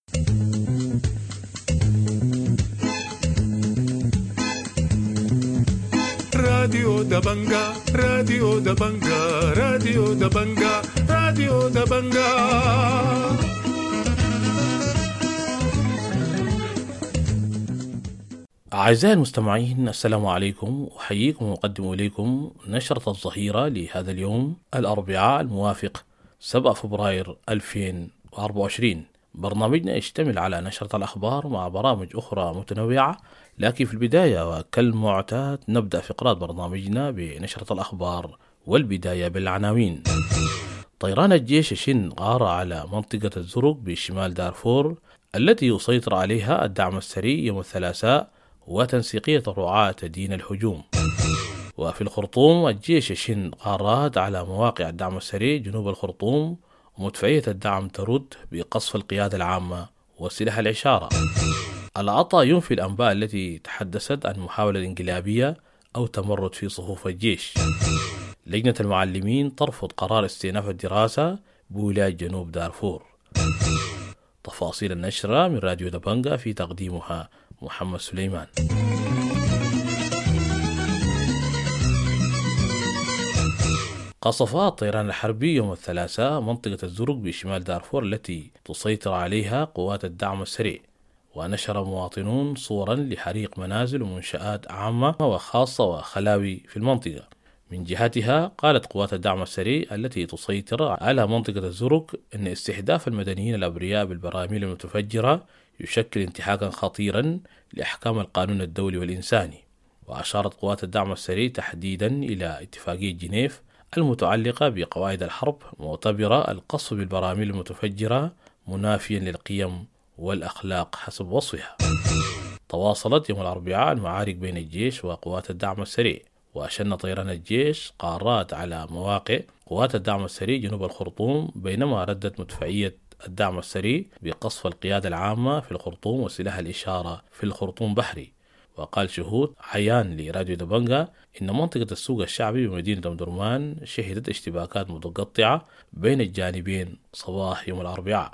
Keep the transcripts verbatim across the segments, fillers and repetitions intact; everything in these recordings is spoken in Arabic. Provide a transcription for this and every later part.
راديو دبنجا راديو دبنجا راديو دبنجا راديو دبنجا. أعزائي المستمعين، السلام عليكم، أحييكم وأقدم إليكم نشرة الظهيرة لهذا اليوم الأربعاء الموافق سبعة فبراير ألفين وأربعة وعشرين. برنامجنا يشتمل على نشرة الأخبار مع برامج أخرى متنوعة، لكن في البداية وكالمعتاد نبدأ فقرات برنامجنا بنشرة الأخبار، والبداية بالعناوين. طيران الجيش يشن غارة على منطقة الزرق بشمال دارفور التي يسيطر عليها الدعم السري يوم الثلاثاء، وتنسيقية الرعاة تدين الهجوم. وفي الخرطوم الجيش يشن غارات على مواقع الدعم السري جنوب الخرطوم، ومدفعية الدعم ترد بقصف القيادة العامة وسلاح الإشارة. العطا ينفي الأنباء التي تحدثت عن محاولة انقلابية أو تمرد في صفوف الجيش. لجنة المعلمين ترفض قرار استئناف الدراسة بولاية جنوب دارفور. تفاصيل النشرة من راديو دبنجا، في تقديمها محمد سليمان. قصفات الطيران الحربي يوم الثلاثاء منطقة الزرق بشمال دارفور التي تسيطر عليها قوات الدعم السريع، ونشر مواطنون صورا لحريق منازل ومنشآت عامة وخاصة وخلاوي في المنطقة. من جهتها قالت قوات الدعم السريع التي تسيطر على منطقة الزرق أن استهداف المدنيين الأبرياء بالبراميل المتفجرة يشكل انتهاكا خطيرا لأحكام القانون الدولي والإنساني. وأشارت قوات الدعم السريع تحديدا إلى اتفاقية جنيف المتعلقة بقواعد الحرب، معتبرة القصف بالبراميل المتفجرة منافيا للقيم والأخلاق حسب وصفها. تواصلت يوم الأربعاء المعارك بين الجيش وقوات الدعم السريع، وأشن طيران الجيش قارات على مواقع قوات الدعم السريع جنوب الخرطوم، بينما ردت مدفعية الدعم السريع بقصف القيادة العامة في الخرطوم وسلاح الإشارة في الخرطوم بحري. وقال شهود عيان لراديو دبنجا إن منطقة السوق الشعبي بمدينة أم درمان شهدت اشتباكات متقطعة بين الجانبين صباح يوم الأربعاء.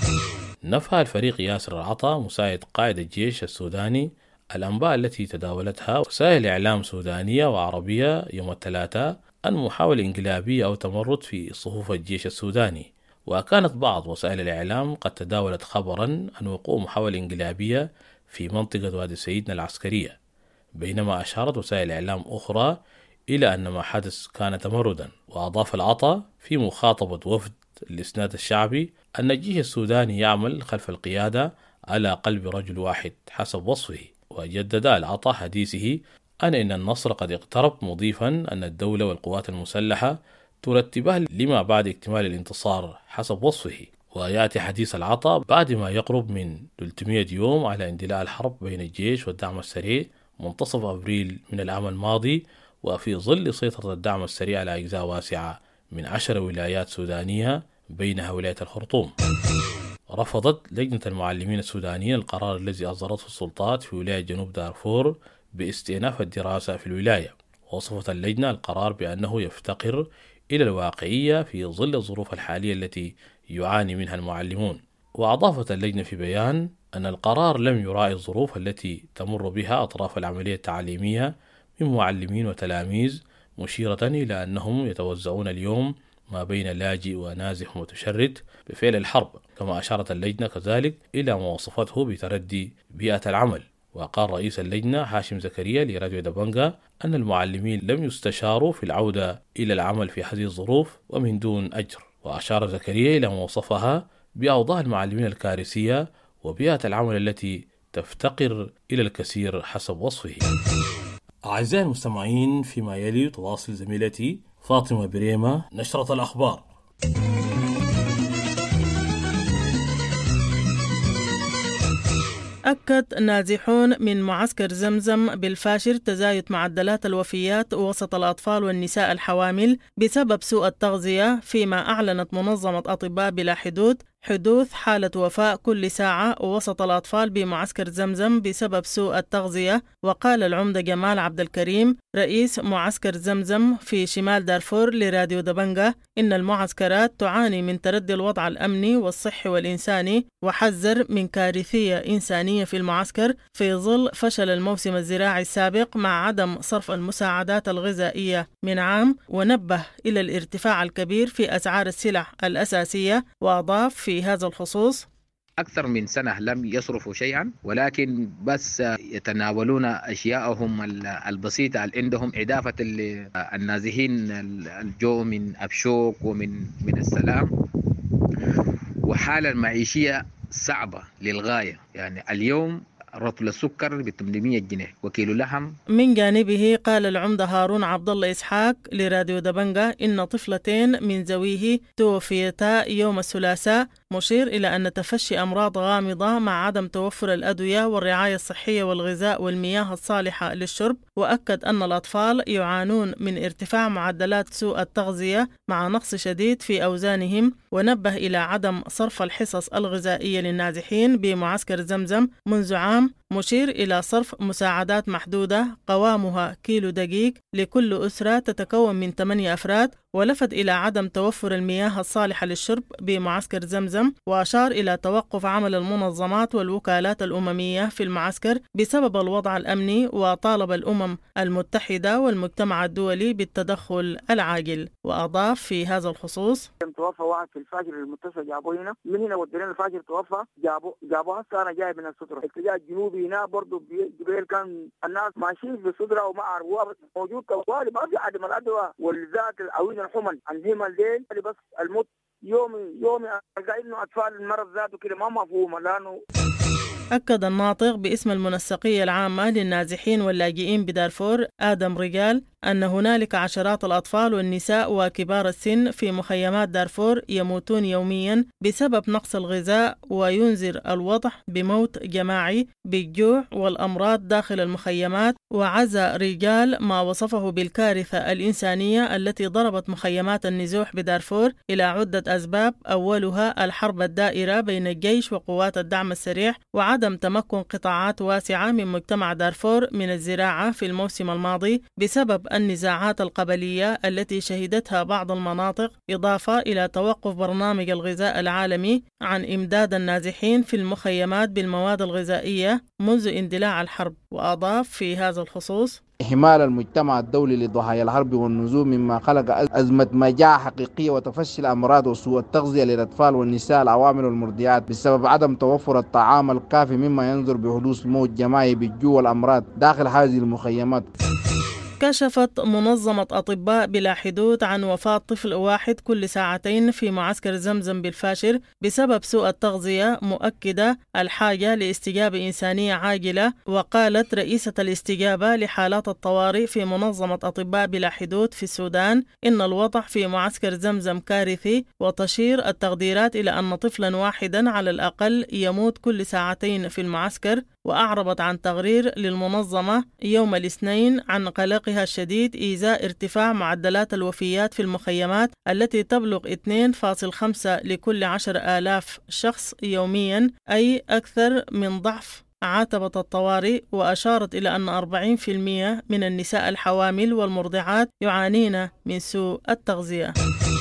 نفى الفريق ياسر العطا مساعد قائد الجيش السوداني الأنباء التي تداولتها وسائل إعلام سودانية وعربية يوم الثلاثاء عن محاولة انقلابية أو تمرد في صفوف الجيش السوداني. وكانت بعض وسائل الإعلام قد تداولت خبرا عن وقوع محاولة انقلابية في منطقة وادي سيدنا العسكرية، بينما أشارت وسائل إعلام أخرى إلى أن ما حدث كان تمردا. وأضاف العطا في مخاطبة وفد الإسناد الشعبي أن الجيش السوداني يعمل خلف القيادة على قلب رجل واحد حسب وصفه. وجدد العطا حديثه أن إن النصر قد اقترب، مضيفا أن الدولة والقوات المسلحة ترتبها لما بعد اكتمال الانتصار حسب وصفه. ويأتي حديث العطا بعد ما يقرب من ثلاثمئة يوم على اندلاع الحرب بين الجيش والدعم السريع منتصف أبريل من العام الماضي، وفي ظل سيطرة الدعم السريع على أجزاء واسعة من عشر ولايات سودانية بينها ولاية الخرطوم. رفضت لجنة المعلمين السودانيين القرار الذي أصدرته السلطات في ولاية جنوب دارفور باستئناف الدراسة في الولاية. وصفت اللجنة القرار بأنه يفتقر إلى الواقعية في ظل الظروف الحالية التي يعاني منها المعلمون. وأضافت اللجنة في بيان أن القرار لم يراعي الظروف التي تمر بها أطراف العملية التعليمية من معلمين وتلاميذ، مشيرة إلى أنهم يتوزعون اليوم ما بين لاجئ ونازح متشرد بفعل الحرب. كما أشارت اللجنة كذلك إلى ما وصفته بتردي بيئة العمل. وقال رئيس اللجنة هاشم زكريا لراديو دبنجا أن المعلمين لم يستشاروا في العودة إلى العمل في هذه الظروف ومن دون أجر. وأشار زكريا إلى ما وصفها بأوضاع المعلمين الكارثية وبيئة العمل التي تفتقر إلى الكثير حسب وصفه. أعزائي المستمعين، فيما يلي تواصل زميلتي فاطمة بريمة نشرة الأخبار. أكد نازحون من معسكر زمزم بالفاشر تزايد معدلات الوفيات وسط الأطفال والنساء الحوامل بسبب سوء التغذية، فيما أعلنت منظمة أطباء بلا حدود حدوث حالة وفاة كل ساعة وسط الأطفال بمعسكر زمزم بسبب سوء التغذية. وقال العمدة جمال عبد الكريم رئيس معسكر زمزم في شمال دارفور لراديو دبنجة إن المعسكرات تعاني من تردي الوضع الأمني والصحي والإنساني، وحذر من كارثية إنسانية في المعسكر في ظل فشل الموسم الزراعي السابق مع عدم صرف المساعدات الغذائية من عام، ونبه إلى الارتفاع الكبير في أسعار السلع الأساسية. وأضاف في هذا الخصوص: أكثر من سنة لم يصرفوا شيئا، ولكن بس يتناولون أشياءهم البسيطة اللي عندهم، إضافة النازحين الجو من أبشوك ومن من السلام، وحالة المعيشية صعبة للغاية. يعني اليوم رطل السكر ب ثمانمئة جنيه وكيلو لحم. من جانبه قال العمدة هارون عبد الله إسحاق لراديو دبنجة إن طفلتين من ذويه توفيتا يوم الثلاثاء، مشير إلى أن تفشي أمراض غامضة مع عدم توفر الأدوية والرعاية الصحية والغذاء والمياه الصالحة للشرب. وأكد أن الأطفال يعانون من ارتفاع معدلات سوء التغذية مع نقص شديد في أوزانهم، ونبه إلى عدم صرف الحصص الغذائية للنازحين بمعسكر زمزم منذ عام، مشير إلى صرف مساعدات محدودة قوامها كيلو دقيق لكل أسرة تتكون من ثمانية أفراد. ولفت إلى عدم توفر المياه الصالحة للشرب بمعسكر زمزم، وأشار إلى توقف عمل المنظمات والوكالات الأممية في المعسكر بسبب الوضع الأمني، وطالب الأمم المتحدة والمجتمع الدولي بالتدخل العاجل. وأضاف في هذا الخصوص: توفى واحد في الفجر المتصل، جابوه هنا من هنا ودينا الفجر توفى، جابوه جابوه هسه أنا جاي من الصدرة الاتجاه الجنوبي هنا برضه جبال، كان الناس ماشيين في الصدرة وما عرفوها موجود كوالي، ما في عدم الأدوية والذات العوين الحمل عندهم الليل بس الموت يومي يومي ألقى إنه أطفال المرض ذاته كده ما مفهومة. لأنه أكد الناطق باسم المنسقية العامة للنازحين واللاجئين بدارفور آدم رجال أن هنالك عشرات الأطفال والنساء وكبار السن في مخيمات دارفور يموتون يوميا بسبب نقص الغذاء، وينذر الوضع بموت جماعي بالجوع والأمراض داخل المخيمات. وعزى رجال ما وصفه بالكارثة الإنسانية التي ضربت مخيمات النزوح بدارفور إلى عدة أسباب، أولها الحرب الدائرة بين الجيش وقوات الدعم السريع، وعدم تمكن قطاعات واسعة من مجتمع دارفور من الزراعة في الموسم الماضي بسبب النزاعات القبلية التي شهدتها بعض المناطق، إضافة إلى توقف برنامج الغذاء العالمي عن إمداد النازحين في المخيمات بالمواد الغذائية منذ اندلاع الحرب. وأضاف في هذا الخصوص: إهمال المجتمع الدولي لضحايا الحرب والنزوح مما خلق أزمة مجاعة حقيقية وتفشي الأمراض وسوء التغذية للأطفال والنساء العوامل والمرضعات بسبب عدم توفر الطعام الكافي، مما ينذر بحدوث موت جماعي بالجوع والأمراض داخل هذه المخيمات. كشفت منظمة أطباء بلا حدود عن وفاة طفل واحد كل ساعتين في معسكر زمزم بالفاشر بسبب سوء التغذية، مؤكدة الحاجة لاستجابة إنسانية عاجلة. وقالت رئيسة الاستجابة لحالات الطوارئ في منظمة أطباء بلا حدود في السودان إن الوضع في معسكر زمزم كارثي، وتشير التقديرات إلى أن طفلا واحدا على الأقل يموت كل ساعتين في المعسكر. وأعربت عن تقرير للمنظمة يوم الاثنين عن قلقها الشديد إزاء ارتفاع معدلات الوفيات في المخيمات التي تبلغ اثنين فاصلة خمسة لكل عشر آلاف شخص يوميا، أي أكثر من ضعف عتبة الطوارئ. وأشارت إلى أن أربعين بالمئة من النساء الحوامل والمرضعات يعانين من سوء التغذية.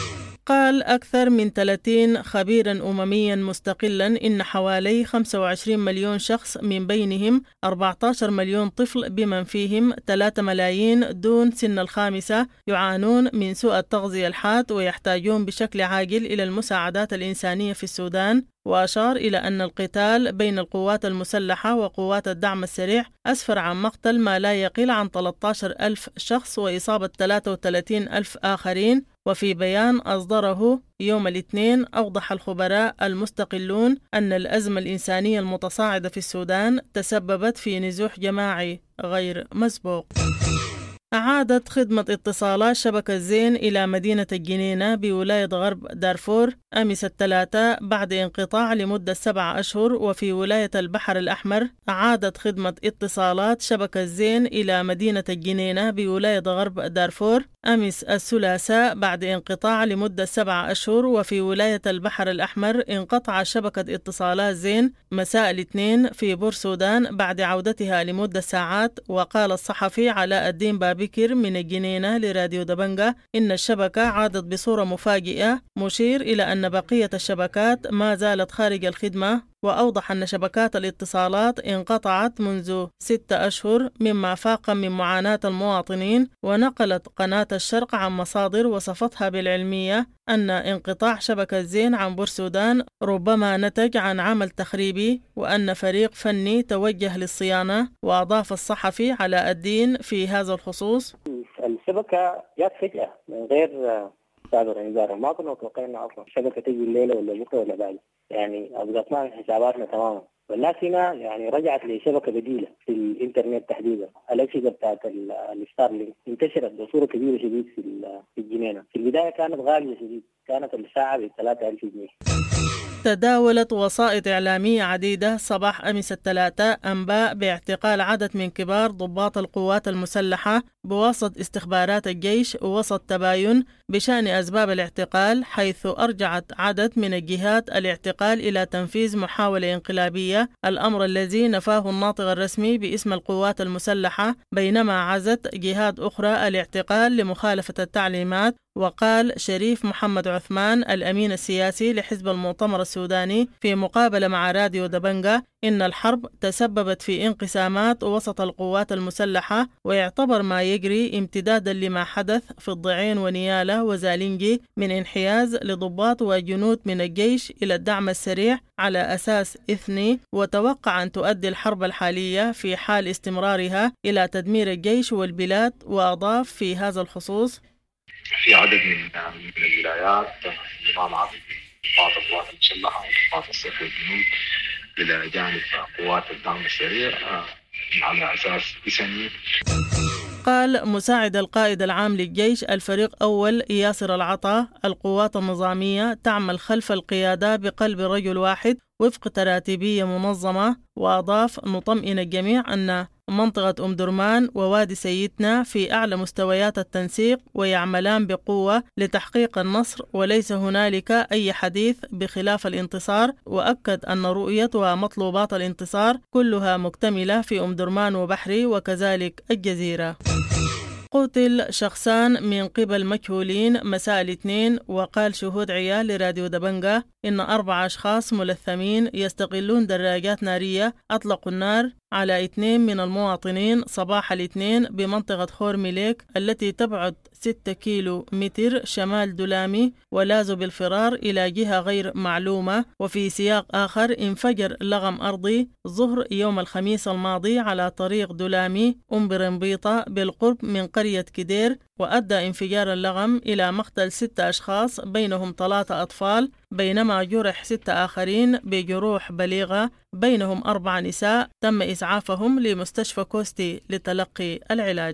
قال أكثر من ثلاثين خبيرا أمميا مستقلا إن حوالي خمسة وعشرين مليون شخص من بينهم أربعة عشر مليون طفل بمن فيهم ثلاثة ملايين دون سن الخامسة يعانون من سوء التغذية الحاد، ويحتاجون بشكل عاجل إلى المساعدات الإنسانية في السودان. وأشار إلى أن القتال بين القوات المسلحة وقوات الدعم السريع أسفر عن مقتل ما لا يقل عن ثلاثة عشر ألف شخص وإصابة ثلاثة وثلاثين ألف آخرين. وفي بيان أصدره يوم الاثنين أوضح الخبراء المستقلون أن الأزمة الإنسانية المتصاعدة في السودان تسببت في نزوح جماعي غير مسبوق. أعادت خدمة اتصالات شبكة زين إلى مدينة الجنينة بولاية غرب دارفور أمس الثلاثاء بعد انقطاع لمدة سبع أشهر. وفي ولاية البحر الأحمر أعادت خدمة اتصالات شبكة زين إلى مدينة الجنينة بولاية غرب دارفور أمس الثلاثاء بعد انقطاع لمدة سبع أشهر. وفي ولاية البحر الأحمر انقطع شبكة اتصالات زين مساء الاثنين في بورسودان بعد عودتها لمدة ساعات. وقال الصحفي علاء الدين بابكر من الجنينة لراديو دبنجة إن الشبكة عادت بصورة مفاجئة، مشير إلى أن بقية الشبكات ما زالت خارج الخدمة. وأوضح أن شبكات الاتصالات انقطعت منذ ستة أشهر مما فاق من معاناة المواطنين. ونقلت قناة الشرق عن مصادر وصفتها بالعلمية أن انقطاع شبكة زين عن بورسودان ربما نتج عن عمل تخريبي وأن فريق فني توجه للصيانة. وأضاف الصحفي علاء الدين في هذا الخصوص: الشبكة جات فجأة من غير سابق انذار، ما كنا متوقعين اصلا الشبكة تجي الليلة ولا بكرة ولا بعد، يعني أبغتنا عن حساباتنا تماما. والناس هنا يعني رجعت لشبكة بديلة في الإنترنت تحديدا. الأجهزة بتاعت الستارلينك انتشرت بصورة كبيرة شديد في الجنينة. في البداية كانت غالية شديد، كانت الساعة ب ثلاثة آلاف جنيه. تداولت وسائط إعلامية عديدة صباح أمس الثلاثاء أنباء باعتقال عدد من كبار ضباط القوات المسلحة بواسط استخبارات الجيش وسط تباين بشأن أسباب الاعتقال، حيث أرجعت عدد من الجهات الاعتقال إلى تنفيذ محاولة انقلابية، الأمر الذي نفاه الناطق الرسمي باسم القوات المسلحة، بينما عزت جهات أخرى الاعتقال لمخالفة التعليمات. وقال شريف محمد عثمان الأمين السياسي لحزب المؤتمر السوداني في مقابلة مع راديو دبنجة إن الحرب تسببت في انقسامات وسط القوات المسلحة، ويعتبر ما يجري امتدادا لما حدث في الضعين ونيالة وزالينجي من انحياز لضباط وجنود من الجيش إلى الدعم السريع على أساس إثني. وتوقع أن تؤدي الحرب الحالية في حال استمرارها إلى تدمير الجيش والبلاد. وأضاف في هذا الخصوص: في عدد من من الولايات انضمام عدد من ضباط القوات المسلحة وضباط الصف والجنود إلى جانب قوات الدعم السريع على أساس إثني. قال مساعد القائد العام للجيش الفريق أول ياسر العطا: القوات النظامية تعمل خلف القيادة بقلب رجل واحد وفق تراتيبية منظمة. وأضاف: نطمئن الجميع أن منطقة أم درمان ووادي سيدنا في أعلى مستويات التنسيق ويعملان بقوة لتحقيق النصر، وليس هنالك أي حديث بخلاف الانتصار. وأكد أن رؤية ومطلوبات الانتصار كلها مكتملة في أم درمان وبحري وكذلك الجزيرة. قتل شخصان من قبل مجهولين مساء الاثنين. وقال شهود عيال لراديو دبنجة إن أربع أشخاص ملثمين يستغلون دراجات نارية أطلقوا النار على اثنين من المواطنين صباح الاثنين بمنطقة خورميليك التي تبعد ستة كيلو متر شمال دولامي، ولازوا بالفرار إلى جهة غير معلومة. وفي سياق آخر انفجر لغم أرضي ظهر يوم الخميس الماضي على طريق دولامي أم برنبيطة بالقرب من قرية كدير، وأدى انفجار اللغم إلى مقتل ستة أشخاص بينهم ثلاثة أطفال، بينما جرح ستة آخرين بجروح بليغة بينهم أربع نساء تم إسعافهم لمستشفى كوستي لتلقي العلاج.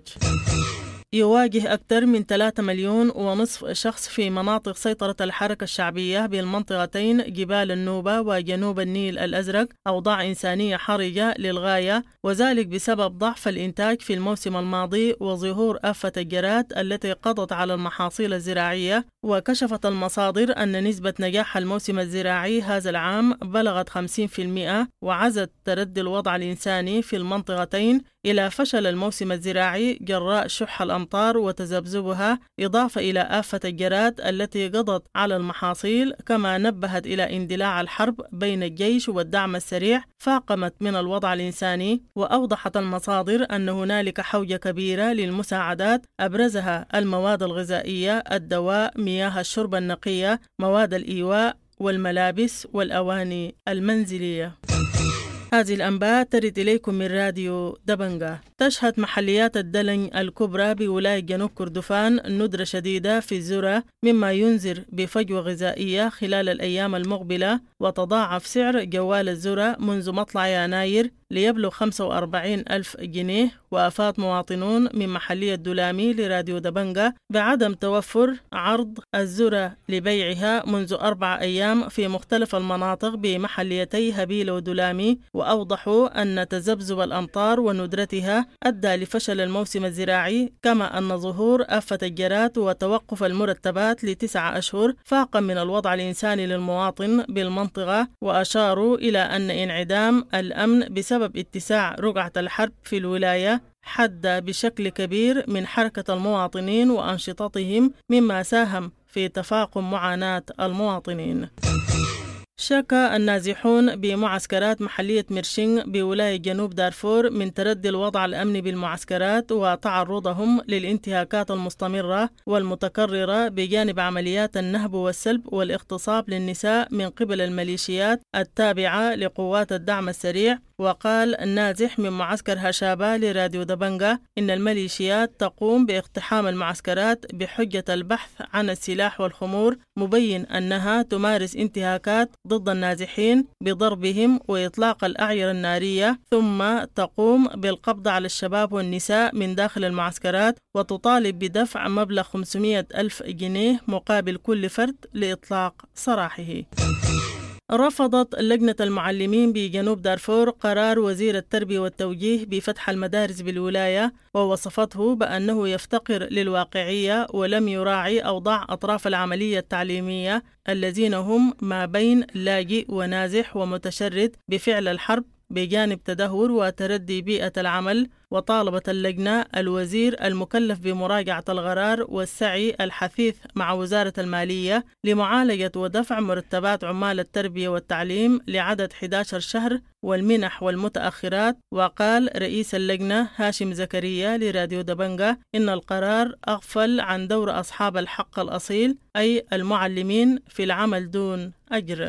يواجه أكثر من ثلاثة مليون ونصف شخص في مناطق سيطرة الحركة الشعبية بالمنطقتين جبال النوبة وجنوب النيل الأزرق أوضاع إنسانية حرجة للغاية، وذلك بسبب ضعف الإنتاج في الموسم الماضي وظهور آفة الجراد التي قضت على المحاصيل الزراعية. وكشفت المصادر أن نسبة نجاح الموسم الزراعي هذا العام بلغت خمسين بالمئة، وعزت تردي الوضع الإنساني في المنطقتين إلى فشل الموسم الزراعي جراء شح الأمطار وتذبذبها، إضافة إلى آفة الجراد التي قضت على المحاصيل. كما نبهت إلى اندلاع الحرب بين الجيش والدعم السريع فاقمت من الوضع الإنساني. وأوضحت المصادر أن هنالك حوجة كبيرة للمساعدات أبرزها المواد الغذائية، الدواء، مياه الشرب النقية، مواد الإيواء والملابس والأواني المنزلية. هذه الأنباء ترد إليكم من راديو دبنجة. تشهد محليات الدلن الكبرى بولاية جنوب كردفان ندرة شديدة في الذرة، مما ينذر بفجوة غذائية خلال الأيام المقبلة. وتضاعف سعر جوال الذرة منذ مطلع يناير ليبلغ خمسة وأربعين ألف جنيه. وأفاد مواطنون من محلية دولامي لراديو دبنجة بعدم توفر عرض الذرة لبيعها منذ أربع أيام في مختلف المناطق بمحليتي هبيل ودولامي، وأوضحوا أن تذبذب الأمطار وندرتها أدى لفشل الموسم الزراعي، كما أن ظهور آفة الجراد وتوقف المرتبات لتسعة أشهر فاقا من الوضع الإنساني للمواطن بالمنطقة. وأشاروا إلى أن انعدام الأمن بسبب اتساع رقعة الحرب في الولاية حد بشكل كبير من حركة المواطنين وأنشطتهم، مما ساهم في تفاقم معاناة المواطنين. شكى النازحون بمعسكرات محلية مرشنغ بولاية جنوب دارفور من تردي الوضع الأمني بالمعسكرات وتعرضهم للانتهاكات المستمرة والمتكررة بجانب عمليات النهب والسلب والاغتصاب للنساء من قبل الميليشيات التابعة لقوات الدعم السريع. وقال النازح من معسكر هشابة لراديو دبنجة إن الميليشيات تقوم باقتحام المعسكرات بحجة البحث عن السلاح والخمور، مبين أنها تمارس انتهاكات ضد النازحين بضربهم وإطلاق الأعير النارية، ثم تقوم بالقبض على الشباب والنساء من داخل المعسكرات، وتطالب بدفع مبلغ خمسمائة ألف جنيه مقابل كل فرد لإطلاق سراحه. رفضت لجنة المعلمين بجنوب دارفور قرار وزير التربية والتوجيه بفتح المدارس بالولاية، ووصفته بأنه يفتقر للواقعية ولم يراعي أوضاع أطراف العملية التعليمية الذين هم ما بين لاجئ ونازح ومتشرد بفعل الحرب بجانب تدهور وتردي بيئة العمل. وطالبت اللجنة الوزير المكلف بمراجعة القرار والسعي الحثيث مع وزارة المالية لمعالجة ودفع مرتبات عمال التربية والتعليم لعدد أحد عشر شهر والمنح والمتأخرات. وقال رئيس اللجنة هاشم زكريا لراديو دبنجة إن القرار أغفل عن دور أصحاب الحق الأصيل أي المعلمين في العمل دون أجر.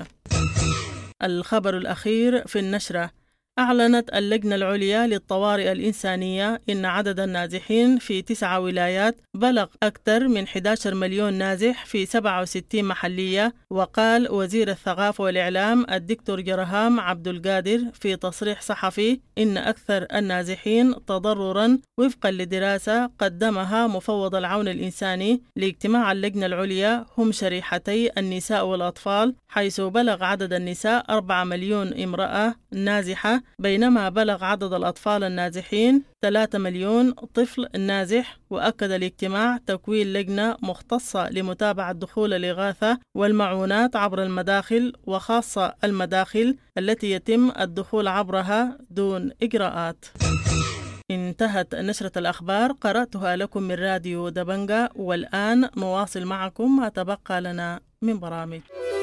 الخبر الأخير في النشرة: أعلنت اللجنة العليا للطوارئ الإنسانية إن عدد النازحين في تسع ولايات بلغ أكثر من أحد عشر مليون نازح في سبعة وستين محلية. وقال وزير الثقافة والإعلام الدكتور جرهام عبد القادر في تصريح صحفي إن أكثر النازحين تضررا وفقا لدراسة قدمها مفوض العون الإنساني لاجتماع اللجنة العليا هم شريحتي النساء والأطفال، حيث بلغ عدد النساء أربعة مليون امرأة نازحة، بينما بلغ عدد الأطفال النازحين ثلاثة مليون طفل نازح. وأكد الاجتماع تكوين لجنة مختصة لمتابعة دخول الإغاثة والمعونات عبر المداخل، وخاصة المداخل التي يتم الدخول عبرها دون إجراءات. انتهت نشرة الأخبار، قرأتها لكم من راديو دبنجة، والآن نواصل معكم ما تبقى لنا من برامج.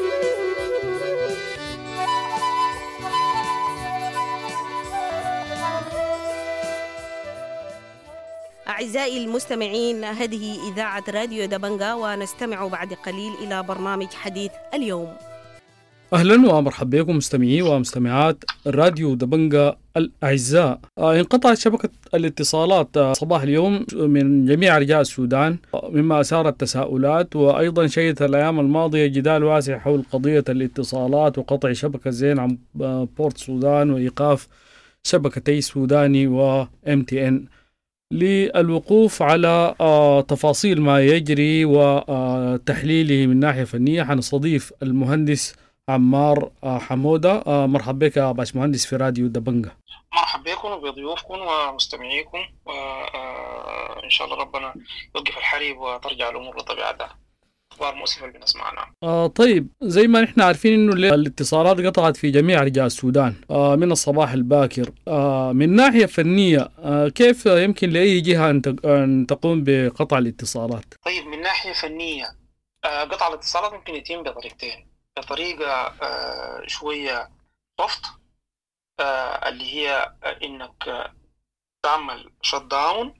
أعزائي المستمعين، هذه إذاعة راديو دبنجة، ونستمع بعد قليل إلى برنامج حديث اليوم. أهلا ومرحبا بكم مستمعي ومستمعات راديو دبنجة الأعزاء. انقطعت شبكة الاتصالات صباح اليوم من جميع أرجاء السودان، مما أثار التساؤلات، وأيضا شهدت الأيام الماضية جدال واسع حول قضية الاتصالات وقطع شبكة زين عن بورت السودان وإيقاف شبكتي سوداني و إم تي إن. للوقوف على تفاصيل ما يجري وتحليله من ناحية فنية حنستضيف المهندس عمار حمودة. مرحبا بك يا باشمهندس في راديو دبنجة. مرحبا بكم وبضيوفكم ومستمعيكم، وإن شاء الله ربنا يوقف الحريب وترجع الأمور لطبيعتها. أخبار مؤسفة اللي بنسمعنا. آه طيب، زي ما نحن عارفين إنه الاتصالات قطعت في جميع أرجاء السودان آه من الصباح الباكر. آه من ناحية فنية آه كيف يمكن لأي جهة أن تقوم بقطع الاتصالات؟ طيب، من ناحية فنية آه قطع الاتصالات ممكن يتم بطريقتين. بطريقة آه شوية سوفت آه اللي هي إنك تعمل شت داون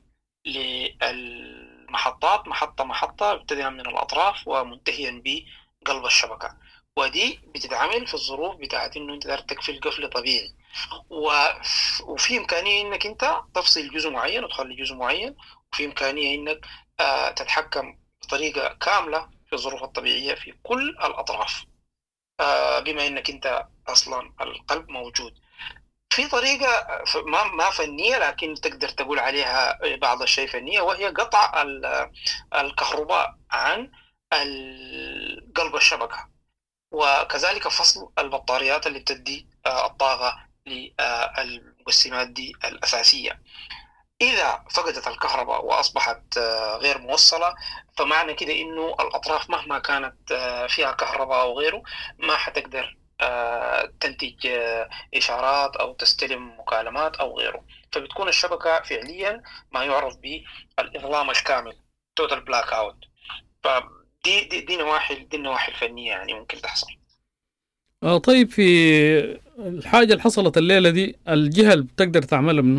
للمحطات محطة محطة ابتداء من الأطراف ومنتهيا بقلب الشبكة، ودي بتتعمل في الظروف بتاعت إنه أنت دار تقفل قفل طبيعي، وفي إمكانية إنك أنت تفصل جزء معين وتخلي جزء معين، وفي إمكانية إنك آه تتحكم بطريقة كاملة في الظروف الطبيعية في كل الأطراف، آه بما إنك أنت أصلا القلب موجود. في طريقة ما ما فنية لكن تقدر تقول عليها بعض الشيء فنية، وهي قطع الكهرباء عن قلب الشبكة، وكذلك فصل البطاريات اللي بتدي الطاقة للمقسمات دي الأساسية. إذا فقدت الكهرباء وأصبحت غير موصلة، فمعنى كده إنه الأطراف مهما كانت فيها كهرباء أو غيره ما حتقدر تنتج إشارات أو تستلم مكالمات أو غيره، فبتكون الشبكة فعليا ما يعرف بالإظلام الكامل total blackout. فدي دي, دي نواحي دي النواحي الفنية يعني ممكن تحصل. آه طيب، في الحاجة اللي حصلت الليلة دي الجهة اللي بتقدر تعملها منه؟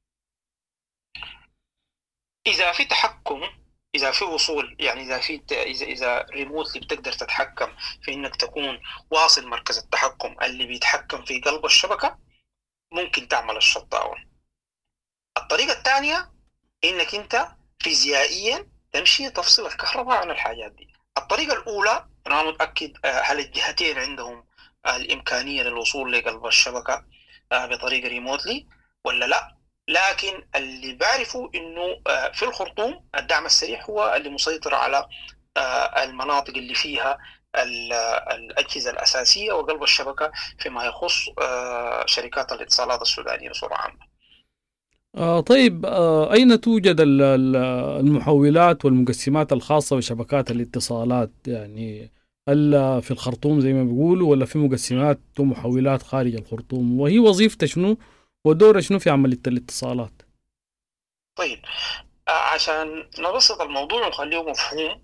إذا في تحكم، إذا في وصول، يعني إذا في إذا إذا ريموتلي بتقدر تتحكم في إنك تكون واصل مركز التحكم اللي بيتحكم في قلب الشبكة، ممكن تعمل الشت داون. الطريقة الثانية إنك أنت فيزيائيا تمشي تفصل الكهرباء عن الحاجات دي. الطريقة الأولى أنا متأكد هل الجهتين عندهم الإمكانية للوصول لقلب الشبكة بطريقة ريموتلي ولا لا، لكن اللي بعرفوا إنه في الخرطوم الدعم السريع هو اللي مسيطر على المناطق اللي فيها الأجهزة الأساسية وقلب الشبكة فيما يخص شركات الاتصالات السودانية بصورة عامة. آه طيب، آه أين توجد المحولات والمقسمات الخاصة بشبكات الاتصالات؟ يعني هل في الخرطوم زي ما بيقولوا ولا في مقسمات ومحولات خارج الخرطوم؟ وهي وظيفتها شنو ودورها شنو في عملية الاتصالات؟ طيب، آه عشان نبسط الموضوع ونخليه مفهوم،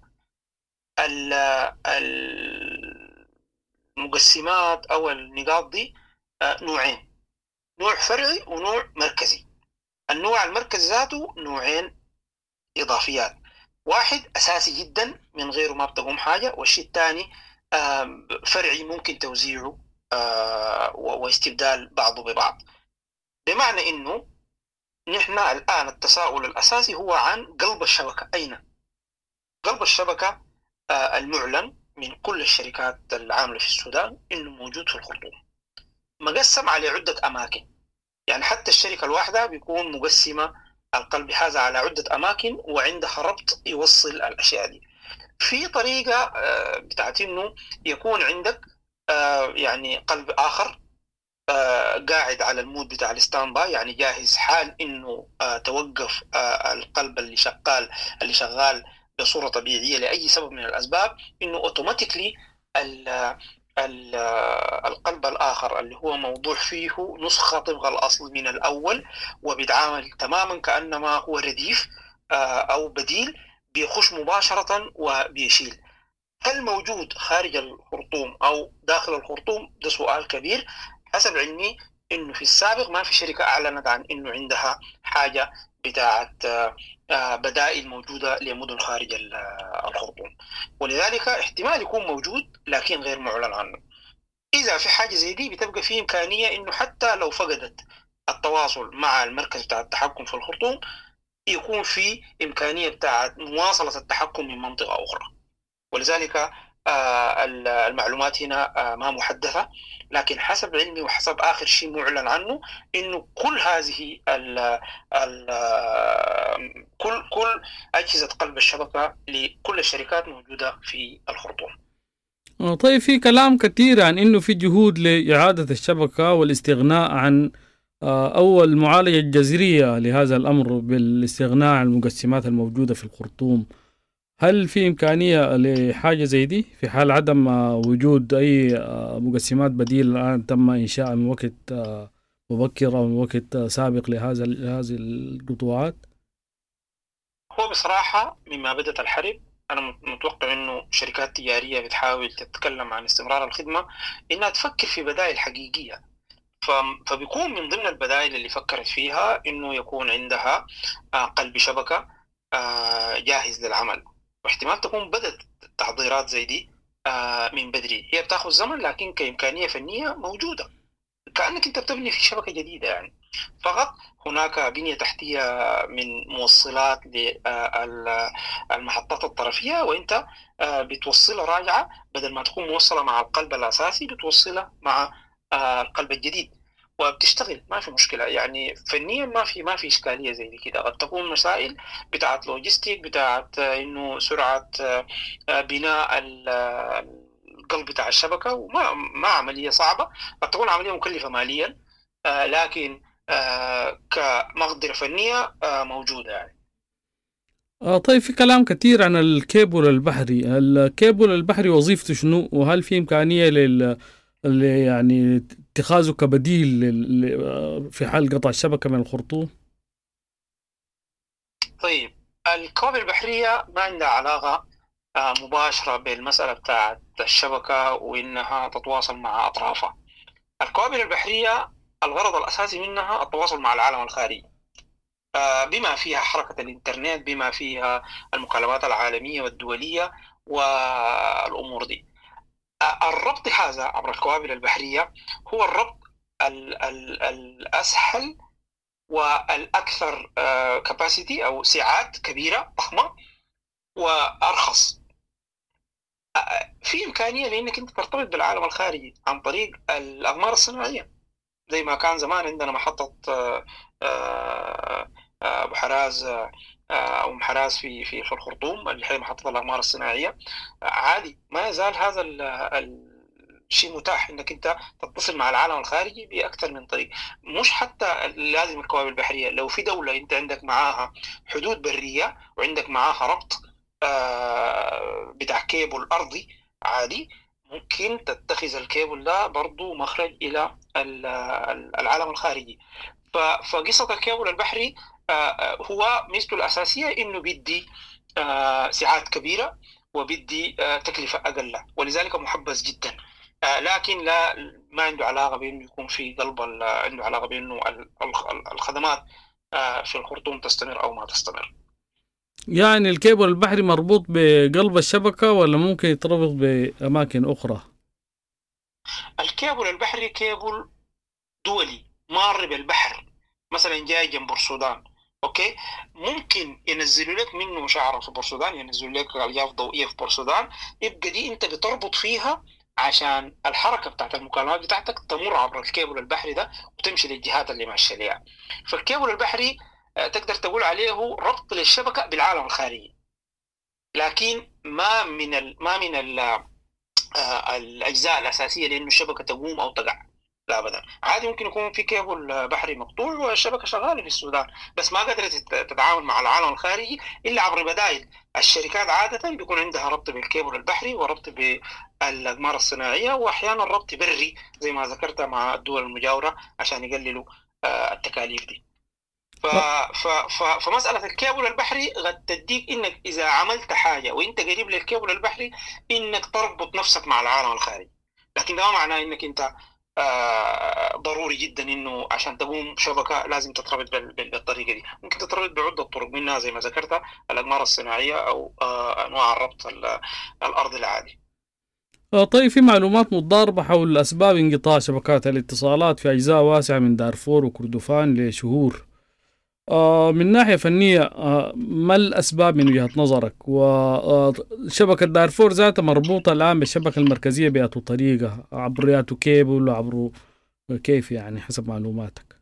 المقسمات أو النقاط دي آه نوعين، نوع فرعي ونوع مركزي. النوع المركزي ذاته نوعين إضافيات، واحد أساسي جدا من غيره ما بتقوم حاجة، والشيء الثاني فرعي ممكن توزيعه واستبدال بعضه ببعض. بمعنى إنه نحن الآن التساؤل الأساسي هو عن قلب الشبكة. أين قلب الشبكة المعلن من كل الشركات العاملة في السودان إنه موجود في الخرطوم، مقسم على عدة أماكن، يعني حتى الشركة الواحدة بيكون مقسمة القلب هذا على عدة أماكن وعندها ربط يوصل الأشياء دي. في طريقة بتاعت إنه يكون عندك يعني قلب آخر قاعد على المود بتاع الستاند باي، يعني جاهز حال إنه توقف القلب اللي شغال اللي شغال بصورة طبيعية لأي سبب من الأسباب، إنه أوتوماتيكلي القلب الآخر اللي هو موضوع فيه نسخة طبق الأصل من الأول وبيتعامل تماما كأنما هو رديف أو بديل، بيخش مباشرة وبيشيل. هل موجود خارج الخرطوم أو داخل الخرطوم؟ ده سؤال كبير. حسب علمي إنه في السابق ما في شركة أعلنت عن إنه عندها حاجة بتاعت بدائل موجودة لمدن خارج الخرطوم، ولذلك احتمال يكون موجود لكن غير معلن عنه. إذا في حاجة زي دي بتبقى في إمكانية إنه حتى لو فقدت التواصل مع المركز بتاع التحكم في الخرطوم يكون في إمكانية بتاعت مواصلة التحكم من منطقة أخرى. ولذلك المعلومات هنا ما محدثة، لكن حسب علمي وحسب آخر شيء معلن عنه إنه كل هذه ال ال كل كل أجهزة قلب الشبكة لكل الشركات موجودة في الخرطوم. طيب، في كلام كثير عن إنه في جهود لإعادة الشبكة والاستغناء عن أو المعالجة الجذرية لهذا الأمر بالاستغناء عن المقسمات الموجودة في الخرطوم. هل في إمكانية لحاجة زي دي في حال عدم وجود أي مقسمات بديلة الآن تم إنشاء من وقت مبكر أو من وقت سابق لهذا هذه القطوعات؟ هو بصراحة مما بدأت الحرب أنا متوقع إنه شركات تجارية بتحاول تتكلم عن استمرار الخدمة إنها تفكر في بدائل حقيقية، فبيكون من ضمن البدائل اللي فكرت فيها إنه يكون عندها قلب شبكة جاهز للعمل، واحتمال تكون بدأت تحضيرات زي دي من بدري. هي بتاخذ زمن لكن كإمكانية فنية موجودة، كأنك أنت بتبني في شبكة جديدة يعني، فقط هناك بنية تحتية من موصلات للمحطات الطرفية، وأنت بتوصلها راجعة بدل ما تكون موصلة مع القلب الأساسي بتوصلها مع القلب الجديد. وبتشتغل، ما في مشكلة يعني فنيا، ما في ما في إشكالية زي كده. قد تكون مسائل بتاعت لوجيستيك، بتاعت إنه سرعة بناء القلب بتاع الشبكة، وما ما عملية صعبة، قد تكون عملية مكلفة ماليا، لكن كمقدرة فنية موجودة يعني. آه طيب، في كلام كثير عن الكيبل البحري. الكيبل البحري وظيفته شنو؟ وهل في إمكانية لل يعني اتخاذه كبديل لل... في حال قطع الشبكة من الخرطوم؟ طيب، الكوابل البحرية ما عندها علاقة مباشرة بالمسألة بتاعت الشبكة وإنها تتواصل مع أطرافها. الكوابل البحرية الغرض الأساسي منها التواصل مع العالم الخارجي، بما فيها حركة الإنترنت، بما فيها المكالمات العالمية والدولية والأمور دي. الربط هذا عبر الكوابل البحرية هو الربط ال ال الأسهل والأكثر كاباسيتي أو سعات كبيرة ضخمة وأرخص. في إمكانية لأنك أنت ترتبط بالعالم الخارجي عن طريق الأقمار الصناعية، زي ما كان زمان عندنا محطة أبو حراز أو محراز في في في الخرطوم اللي هي محطة الأقمار الصناعية. عادي ما يزال هذا الشيء متاح إنك أنت تتصل مع العالم الخارجي بأكثر من طريق، مش حتى لازم الكوابل البحرية. لو في دولة أنت عندك معاها حدود برية وعندك معاها ربط بتاع كيبل أرضي عادي، ممكن تتخذ الكيبل ده برضو مخرج إلى العالم الخارجي. فقصة الكيبل البحري هو ميزته الأساسية إنه بدي سعات كبيرة وبدي تكلفة أقل، ولذلك محبذ جدا، لكن لا ما عنده علاقة بأنه يكون في قلب، عنده علاقة بأنه الخدمات في الخرطوم تستمر أو ما تستمر. يعني الكيبل البحري مربوط بقلب الشبكة ولا ممكن يتربط بأماكن أخرى؟ الكيبل البحري كيبل دولي مار بالبحر، مثلا جاي جنب السودان، اوكي، ممكن ينزلوا لك منه شعره في بورسودان، ينزلوا لك الياف ضوئيه في بورسودان، يبقى دي انت بتربط فيها عشان الحركه بتاعت المكالمات بتاعتك تمر عبر الكيبل البحري ده وتمشي للجهات اللي ماشيه ليها. فالكيبل البحري تقدر تقول عليه ربط للشبكه بالعالم الخارجي، لكن ما من ال ما من ال الاجزاء الاساسيه لانه الشبكه تقوم او تقع، لا ابدا. عادي ممكن يكون في كيبل بحري مقطوع والشبكه شغاله في السودان، بس ما قدرت تتعامل مع العالم الخارجي الا عبر بدائل. الشركات عاده بيكون عندها ربط بالكيبل البحري وربط بالاقمار الصناعيه، واحيانا ربط بري زي ما ذكرت مع الدول المجاوره عشان يقللوا التكاليف دي. ف... ف... ف... فمساله الكيبل البحري قد تديك انك اذا عملت حاجه وانت قريب للكيبل البحري انك تربط نفسك مع العالم الخارجي، لكن ده ما معناه انك انت آه ضروري جدا انه عشان تقوم شبكه لازم تتربط بالطريقه دي. ممكن تتربط بعده طرق، منها زي ما ذكرت الاقمار الصناعيه او آه انواع الربط الارضي العادي. طيب، في معلومات متضاربه حول اسباب انقطاع شبكات الاتصالات في اجزاء واسعه من دارفور وكردفان لشهور. آه من ناحيه فنيه، آه ما الاسباب من وجهه نظرك؟ وشبكه دارفور ذاتها مربوطه الان بالشبكه المركزيه بأتو طريقه عبر ياتو كيبل وعبر كيف يعني حسب معلوماتك؟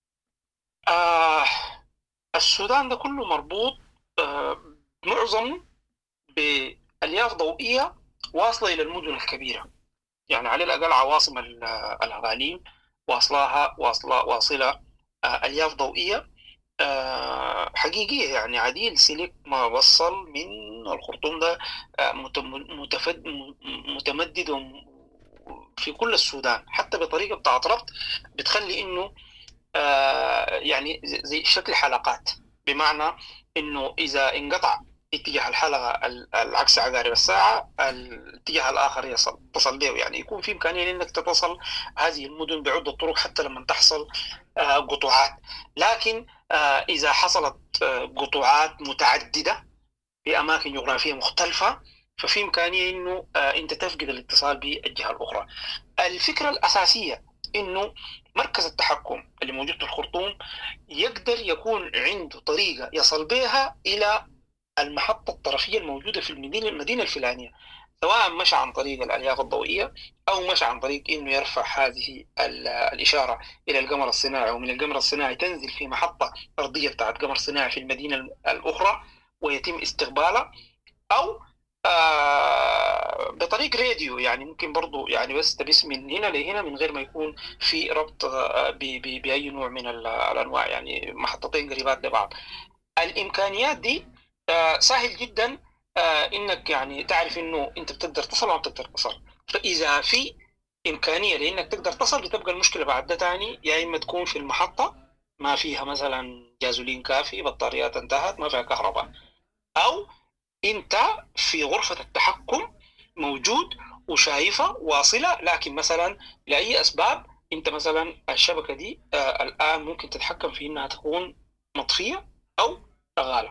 آه السودان ده كله مربوط آه معظمه بألياف ضوئيه واصله الى المدن الكبيره، يعني على الاقل عواصم الاقاليم واصلها واصله واصله آه الياف ضوئيه آه حقيقية، يعني عديل سلك ما وصل من الخرطوم ده آه متفد متمدد في كل السودان، حتى بطريقة بتاعت ربط بتخلي انه آه يعني زي شكل حلقات، بمعنى انه اذا انقطع اتجاه الحلقة العكس عقارب الساعة الاتجاه الآخر يصل تصل به، يعني يكون في إمكانية إنك تتصل هذه المدن بعدة طرق حتى لما تحصل آه قطوعات. لكن آه إذا حصلت آه قطوعات متعددة في أماكن جغرافية مختلفة ففي إمكانية إنه آه أنت تفقد الاتصال بالجهة الأخرى. الفكرة الأساسية إنه مركز التحكم اللي موجود في الخرطوم يقدر يكون عنده طريقة يصل بها إلى المحطة الطرفية الموجودة في المدينة المدينة الفلانية، سواء مشى عن طريق الألياف الضوئية أو مشى عن طريق إنه يرفع هذه الإشارة إلى القمر الصناعي، ومن القمر الصناعي تنزل في محطة أرضية بتاعت قمر صناعي في المدينة الأخرى ويتم استقبالها، أو آه بطريق راديو، يعني ممكن برضو يعني بس تبث من هنا لهنا من غير ما يكون في ربط آه بأي نوع من الأنواع، يعني محطتين قريبات لبعض. الإمكانيات دي آه سهل جدا آه إنك يعني تعرف إنه أنت بتقدر تصل أو بتقدر تصل. فإذا في إمكانية لإنك تقدر تصل بتبقى المشكلة بعد ده تاني، يا إما تكون في المحطة ما فيها مثلا جازولين كافي، بطاريات انتهت، ما فيها كهرباء، أو أنت في غرفة التحكم موجود وشايفة واصلة، لكن مثلا لأي أسباب أنت مثلا الشبكة دي آه الآن ممكن تتحكم في إنها تكون مطفية أو شغالة.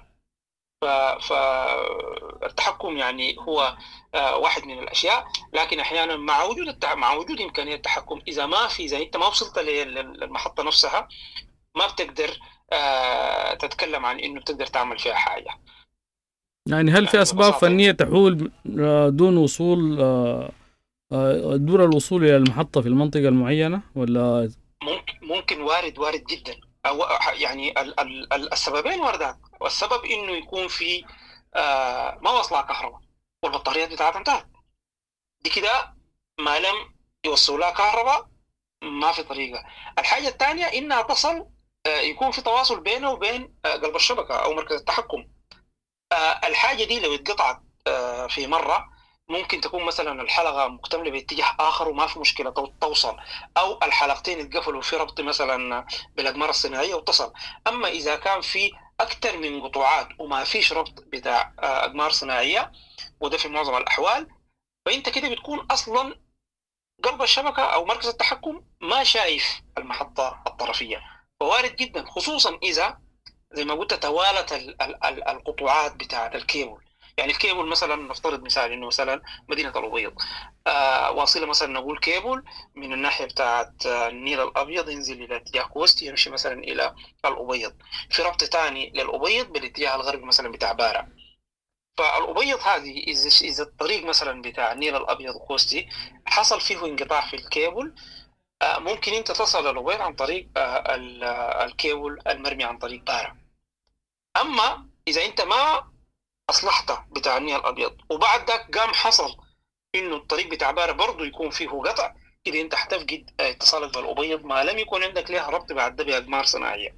فالتحكم يعني هو آه واحد من الأشياء، لكن أحيانا مع وجود التع... مع وجود إمكانية التحكم إذا ما في إذا أنت ما وصلت للمحطة نفسها ما بتقدر آه تتكلم عن إنه بتقدر تعمل فيها حاجة. يعني هل في أسباب فنية تحول دون وصول دون الوصول إلى المحطة في المنطقة المعينة ولا؟ ممكن ممكن وارد وارد جدا، أو يعني ال ال السببين واردات. والسبب إنه يكون في ما وصلها كهرباء والبطاريات بتاعتها انتهت، دي كده ما لم يوصلها كهرباء ما في طريقة. الحاجة الثانية إنها تصل يكون في تواصل بينه وبين قلب الشبكة أو مركز التحكم. الحاجة دي لو اتقطعت في مرة ممكن تكون مثلا الحلقة مكتملة باتجاه آخر وما في مشكلة توصل، أو الحلقتين اتقفلوا في ربط مثلا بالأقمار الصناعية وتصل. أما إذا كان في أكثر من قطوعات وما فيش ربط بتاع أقمار صناعية، وده في معظم الأحوال، فأنت كده بتكون أصلا قلب الشبكة أو مركز التحكم ما شايف المحطة الطرفية. فوارد جدا خصوصا إذا زي ما قلت توالت ال ال القطوعات بتاعة الكيبل. يعني الكيبل مثلا نفترض مثال إنه مثلا مدينة الأبيض آه واصلة مثلا نقول كيبل من الناحية بتاعة النيل الأبيض ينزل إلى اتجاه كوست يمشي مثلا إلى الأبيض، في ربط تاني للأبيض بالاتجاه الغربي مثلا بتاع بارا. فالأبيض هذه إذا إذا الطريق مثلا بتاع النيل الأبيض كوستي حصل فيه انقطاع في الكيبل، آه ممكن أنت تصل للأبيض عن طريق آه الكيبل المرمي عن طريق بارا. أما إذا أنت ما أصلحته بتاع النيل الأبيض وبعد ذاك قام حصل إنه الطريق بتاع بارا برضو يكون فيه قطع، كده أنت حتفقد اتصالك بالأبيض ما لم يكن عندك لها ربط بعد ده بأقمار صناعية.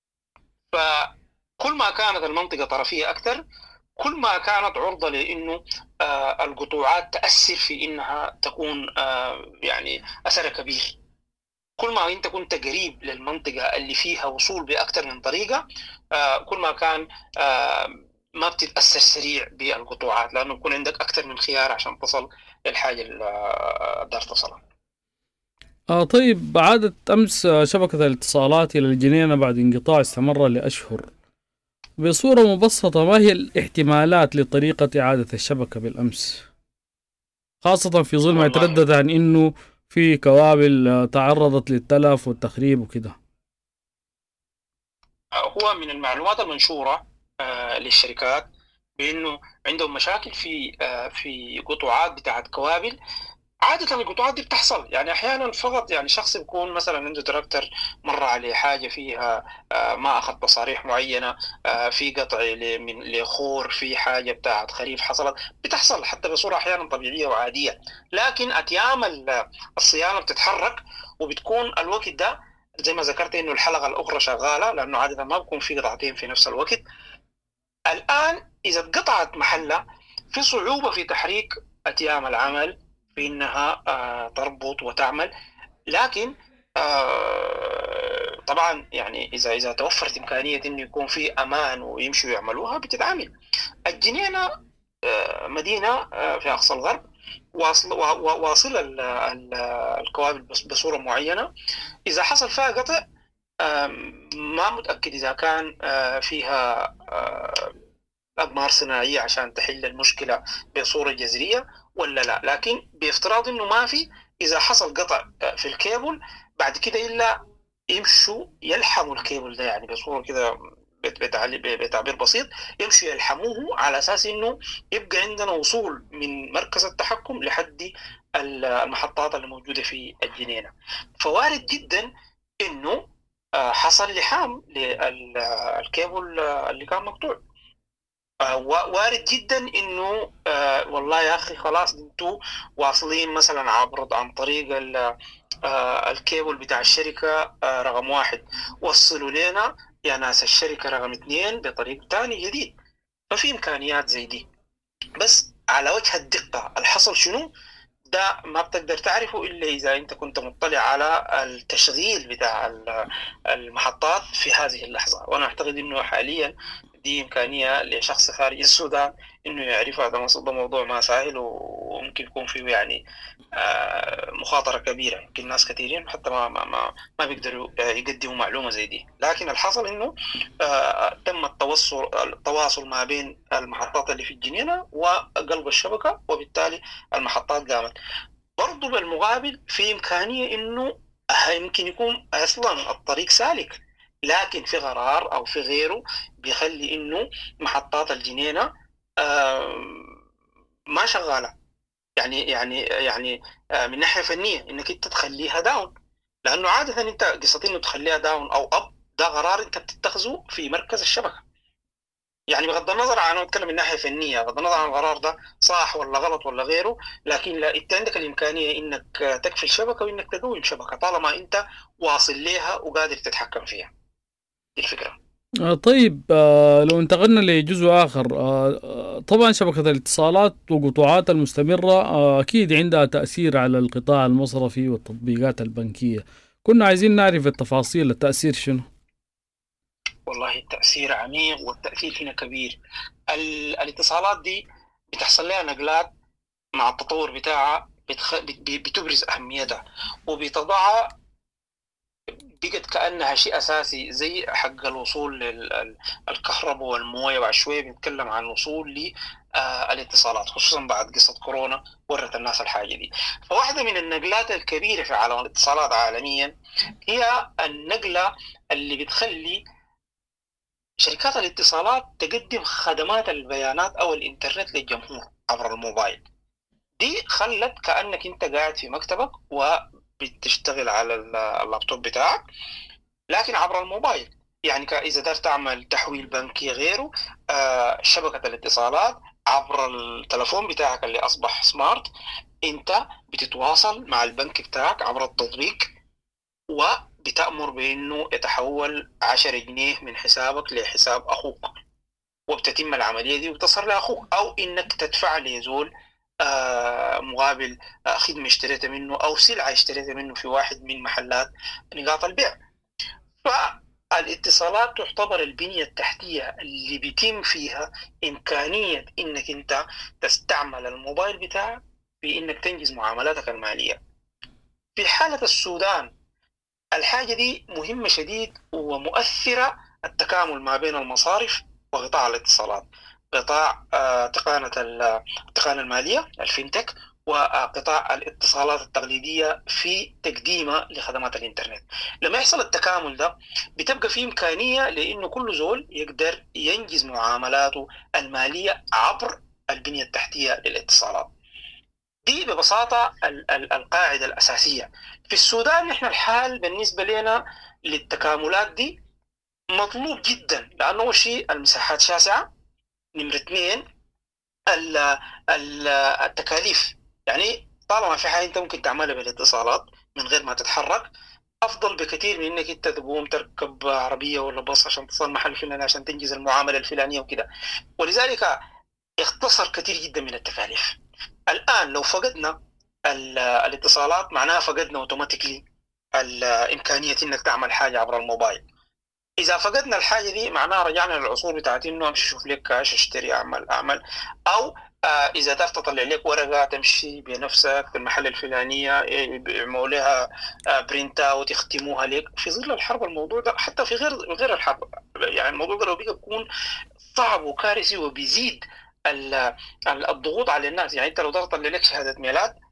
فكل ما كانت المنطقة طرفية أكثر كل ما كانت عرضة لإنه آه القطوعات تأثر في إنها تكون آه يعني أثرها كبير. كل ما أنت كنت قريب للمنطقة اللي فيها وصول بأكثر من طريقة آه كل ما كان آه ما بتتأثر سريع بالقطوعات، لأنه يكون عندك أكثر من خيار عشان تصل للحاجة اللي دار تصلها. آه طيب، عادت أمس شبكة الاتصالات إلى الجنينة بعد انقطاع استمر لأشهر. بصورة مبسطة ما هي الاحتمالات لطريقة إعادة الشبكة بالأمس، خاصة في ظل ما يتردد عن إنه في كوابل تعرضت للتلف والتخريب وكده؟ هو من المعلومات المنشورة آه للشركات بأنه عندهم مشاكل في آه في قطوعات بتاعت كوابل. عادة القطوعات دي بتحصل يعني أحيانا فقط، يعني شخص يكون مثلا عنده تراكتر مر عليه حاجة فيها آه ما أخذ تصاريح معينة، آه في قطع من لخور، في حاجة بتاعت خريف حصلت، بتحصل حتى بصورة أحيانا طبيعية وعادية. لكن أتيام الصيانة بتتحرك وبتكون الوقت ده زي ما ذكرت إنه الحلقة الأخرى شغالة، لأنه عادة ما بكون في قطعتين في نفس الوقت. الآن إذا اتقطعت محلة في صعوبة في تحريك أتيام العمل في إنها آه تربط وتعمل. لكن آه طبعا يعني إذا إذا توفرت إمكانية إنه يكون في أمان ويمشوا يعملوها بتتعامل. الجنينة آه مدينة آه في أقصى الغرب، واصل واصل الكوابل بصورة معينة. إذا حصل فيها قطع ما متأكد إذا كان فيها أقمار صناعية عشان تحل المشكلة بصورة جذرية ولا لا، لكن بافتراض إنه ما في، إذا حصل قطع في الكيبل بعد كده إلا يمشوا يلحموا الكيبل ده يعني بصورة كده بتعبير بسيط يمشوا يلحموه على أساس إنه يبقى عندنا وصول من مركز التحكم لحد المحطات اللي موجودة في الجنينة. فوارد جدا إنه حصل لحام للكيبل اللي كان مقطوع. وارد جدا إنه والله يا أخي خلاص انتوا واصلين مثلا عبر عن طريق الكيبل بتاع الشركة رقم واحد، وصلوا لنا يا ناس الشركة رقم اثنين بطريق تاني جديد. ففي إمكانيات زي دي، بس على وجه الدقة الحصل شنو ده ما بتقدر تعرفه إلا إذا أنت كنت مطلع على التشغيل بتاع المحطات في هذه اللحظة. وأنا أعتقد إنه حاليا دي إمكانية لشخص خارج السودان إنه يعرف هذا موضوع ما سهل، وممكن يكون فيه يعني مخاطرة كبيرة. يمكن ناس كثيرين حتى ما ما ما, ما بيقدروا يقدموا معلومة زي دي. لكن الحصل إنه تم التواصل التواصل ما بين المحطات اللي في الجنينة وقلب الشبكة، وبالتالي المحطات قامت. برضو بالمقابل في إمكانية إنه يمكن يكون أصلا الطريق سالك، لكن في قرار أو في غيره بيخلي إنه محطات الجنينة ما شغالة. يعني يعني يعني من ناحية فنية إنك أنت تخليها داون، لأنه عادة أنت قصة إنه تخليها داون أو أب ده قرار أنت بتتخذه في مركز الشبكة. يعني بغض النظر عن أتكلم من ناحية فنية، بغض النظر عن القرار ده صح ولا غلط ولا غيره، لكن لا أنت عندك الإمكانية إنك تكفي الشبكة وإنك تقوم شبكة طالما أنت واصل لها وقادر تتحكم فيها. دي الفكرة. آه طيب، آه لو انتقلنا لجزء آخر، آه طبعا شبكة الاتصالات وقطوعات المستمرة آه أكيد عندها تأثير على القطاع المصرفي والتطبيقات البنكية. كنا عايزين نعرف التفاصيل، التأثير شنو؟ والله التأثير عميق والتأثير هنا كبير. الاتصالات دي بتحصل لها نقلات مع التطور بتاعها، بتخ... بتبرز أهميتها وبتضعها بقت كأنها شيء أساسي، زي حق الوصول للكهرباء والموية. وبعد شوية بنتكلم عن الوصول للاتصالات، خصوصا بعد قصة كورونا ورت الناس الحاجة دي. فواحدة من النقلات الكبيرة في عالم الاتصالات عالميا هي النقلة اللي بتخلي شركات الاتصالات تقدم خدمات البيانات أو الإنترنت للجمهور عبر الموبايل. دي خلت كأنك أنت قاعد في مكتبك وبتشتغل على اللابتوب بتاعك، لكن عبر الموبايل. يعني إذا دار تعمل تحويل بنكي غيره، آه شبكة الاتصالات عبر التلفون بتاعك اللي أصبح سمارت، أنت بتتواصل مع البنك بتاعك عبر التطبيق، وبتأمر بأنه يتحول عشرة جنيه من حسابك لحساب أخوك، وبتتم العملية دي وتصل لأخوك، أو إنك تدفع ليزول آه مقابل آه خدمة اشتريتها منه أو سلعة اشتريتها منه في واحد من محلات نقاط البيع. فالاتصالات تعتبر البنية التحتية اللي بيتم فيها إمكانية إنك أنت تستعمل الموبايل بتاعك في إنك تنجز معاملاتك المالية. في حالة السودان الحاجة دي مهمة شديد ومؤثرة، التكامل ما بين المصارف وقطاع الاتصالات، قطاع تقنية التقنية المالية الفينتك، وقطاع الاتصالات التقليدية في تقديمها لخدمات الإنترنت. لما يحصل التكامل ده بتبقى فيه إمكانية لأنه كل زول يقدر ينجز معاملاته المالية عبر البنية التحتية للاتصالات. دي ببساطة القاعدة الأساسية. في السودان نحن الحال بالنسبة لنا للتكاملات دي مطلوب جدا، لأنه أول شيء المساحات شاسعة، نمرة اثنين التكاليف. يعني طالما في حاجة أنت ممكن تعملها بالاتصالات من غير ما تتحرك، أفضل بكثير من إنك أنت تقوم تركب عربية ولا باص عشان تصل محل فلاني عشان تنجز المعاملة الفلانية وكده. ولذلك اختصر كثير جدا من التكاليف. الآن لو فقدنا الاتصالات معناها فقدنا اوتوماتيكلي الإمكانية إنك تعمل حاجة عبر الموبايل. إذا فقدنا الحاجة دي معناها رجعنا للعصور بتاعت إنه أمشي شوف لك كاش اشتري أعمل أعمل أو آه إذا دار تطلع لك ورقة تمشي بنفسك في المحل الفلانية يعملوا لها آه برينت أوت يختموها لك. في ظل الحرب الموضوع ده، حتى في غير غير الحرب، يعني الموضوع ده لو بيجي يكون صعب وكارثي وبيزيد الضغوط على الناس. يعني أنت لو دار تطلع لك شهادة ميلاد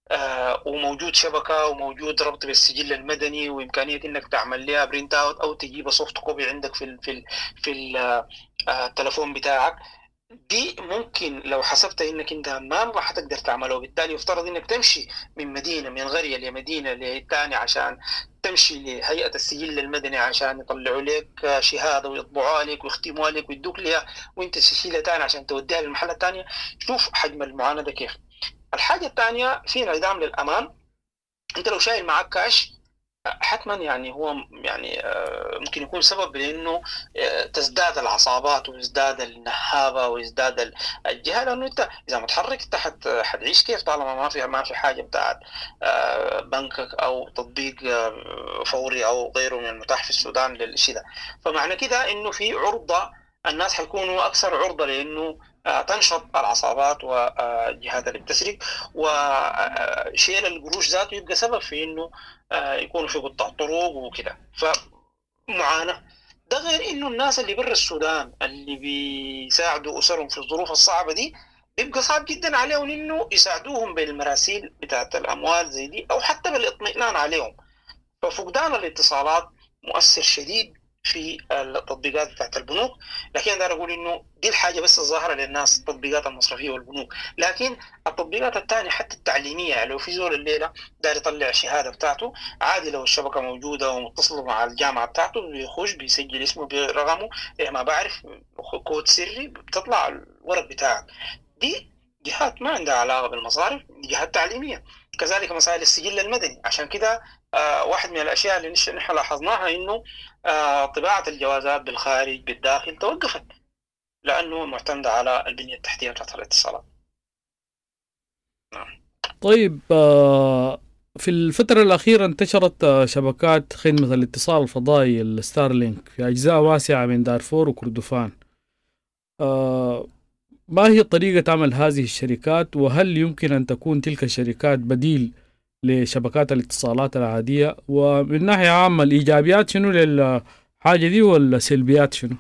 آه وموجود شبكة وموجود ربط بالسجل المدني وإمكانية إنك تعمل لها برينت أوت أو تجيب سوفت كوبي عندك في ال في ال في ال آه التلفون بتاعك، دي ممكن لو حسبت إنك أنت ما حتقدر تعمله، وبالتالي يفترض إنك تمشي من مدينة من قرية لمدينة للتانية عشان تمشي لهيئة السجل المدني عشان يطلعوا لك شهادة ويطبعوها لك ويختموها لك ويدوك لها وأنت تشيلها تاني عشان توديها للمحل التانية. شوف حجم المعاناة كيف. الحاجة الثانية في انعدام للأمان. أنت لو شايل معك كاش حتما يعني هو يعني ممكن يكون سبب لأنه تزداد العصابات ويزداد النهابة ويزداد الجهة، لأنه أنت إذا متحرك تحت حتعيش كيف طالما ما في ما في حاجة بتاعت بنكك أو تطبيق فوري أو غيره من المتاح في السودان للشيء ده. فمعنى كده إنه في عرضة، الناس حيكونوا أكثر عرضة لأنه تنشط العصابات والجهات اللي بتسرق، وشيل القروش ذاته يبقى سبب في إنه يكونوا في قطاع طرق وكده، فمعاناة. ده غير إنه الناس اللي برا السودان اللي بيساعدوا أسرهم في الظروف الصعبة دي بيبقى صعب جدا عليهم إنه يساعدوهم بالمراسيل بتاعت الأموال زي دي أو حتى بالاطمئنان عليهم. ففقدان الاتصالات مؤثر شديد في التطبيقات بتاعت البنوك. لكن أنا أقول إنه دي الحاجة بس الظاهرة للناس، التطبيقات المصرفية والبنوك. لكن التطبيقات الثانية حتى التعليمية، يعني لو في زول الليلة داير يطلع الشهادة بتاعته عادي، لو الشبكة موجودة ومتصلة مع الجامعة بتاعته بيخش بيسجل اسمه برقمه، إيه ما بعرف كود سري بتطلع الورق بتاعك. دي جهات ما عندها علاقة بالمصارف، دي جهات تعليمية. كذلك مسائل السجل المدني. عشان كده آه واحد من الأشياء اللي نحن لاحظناها إنه آه طباعة الجوازات بالخارج بالداخل توقفت لأنه معتمدة على البنية التحتية بتاعت الاتصالات. نعم. طيب آه في الفترة الأخيرة انتشرت شبكات خدمة الاتصال الفضائي الستارلينك في أجزاء واسعة من دارفور وكردفان. آه ما هي طريقة عمل هذه الشركات، وهل يمكن أن تكون تلك الشركات بديل لشبكات الاتصالات العادية؟ ومن ناحية عامة الإيجابيات شنو للحاجة دي والسلبيات شنو؟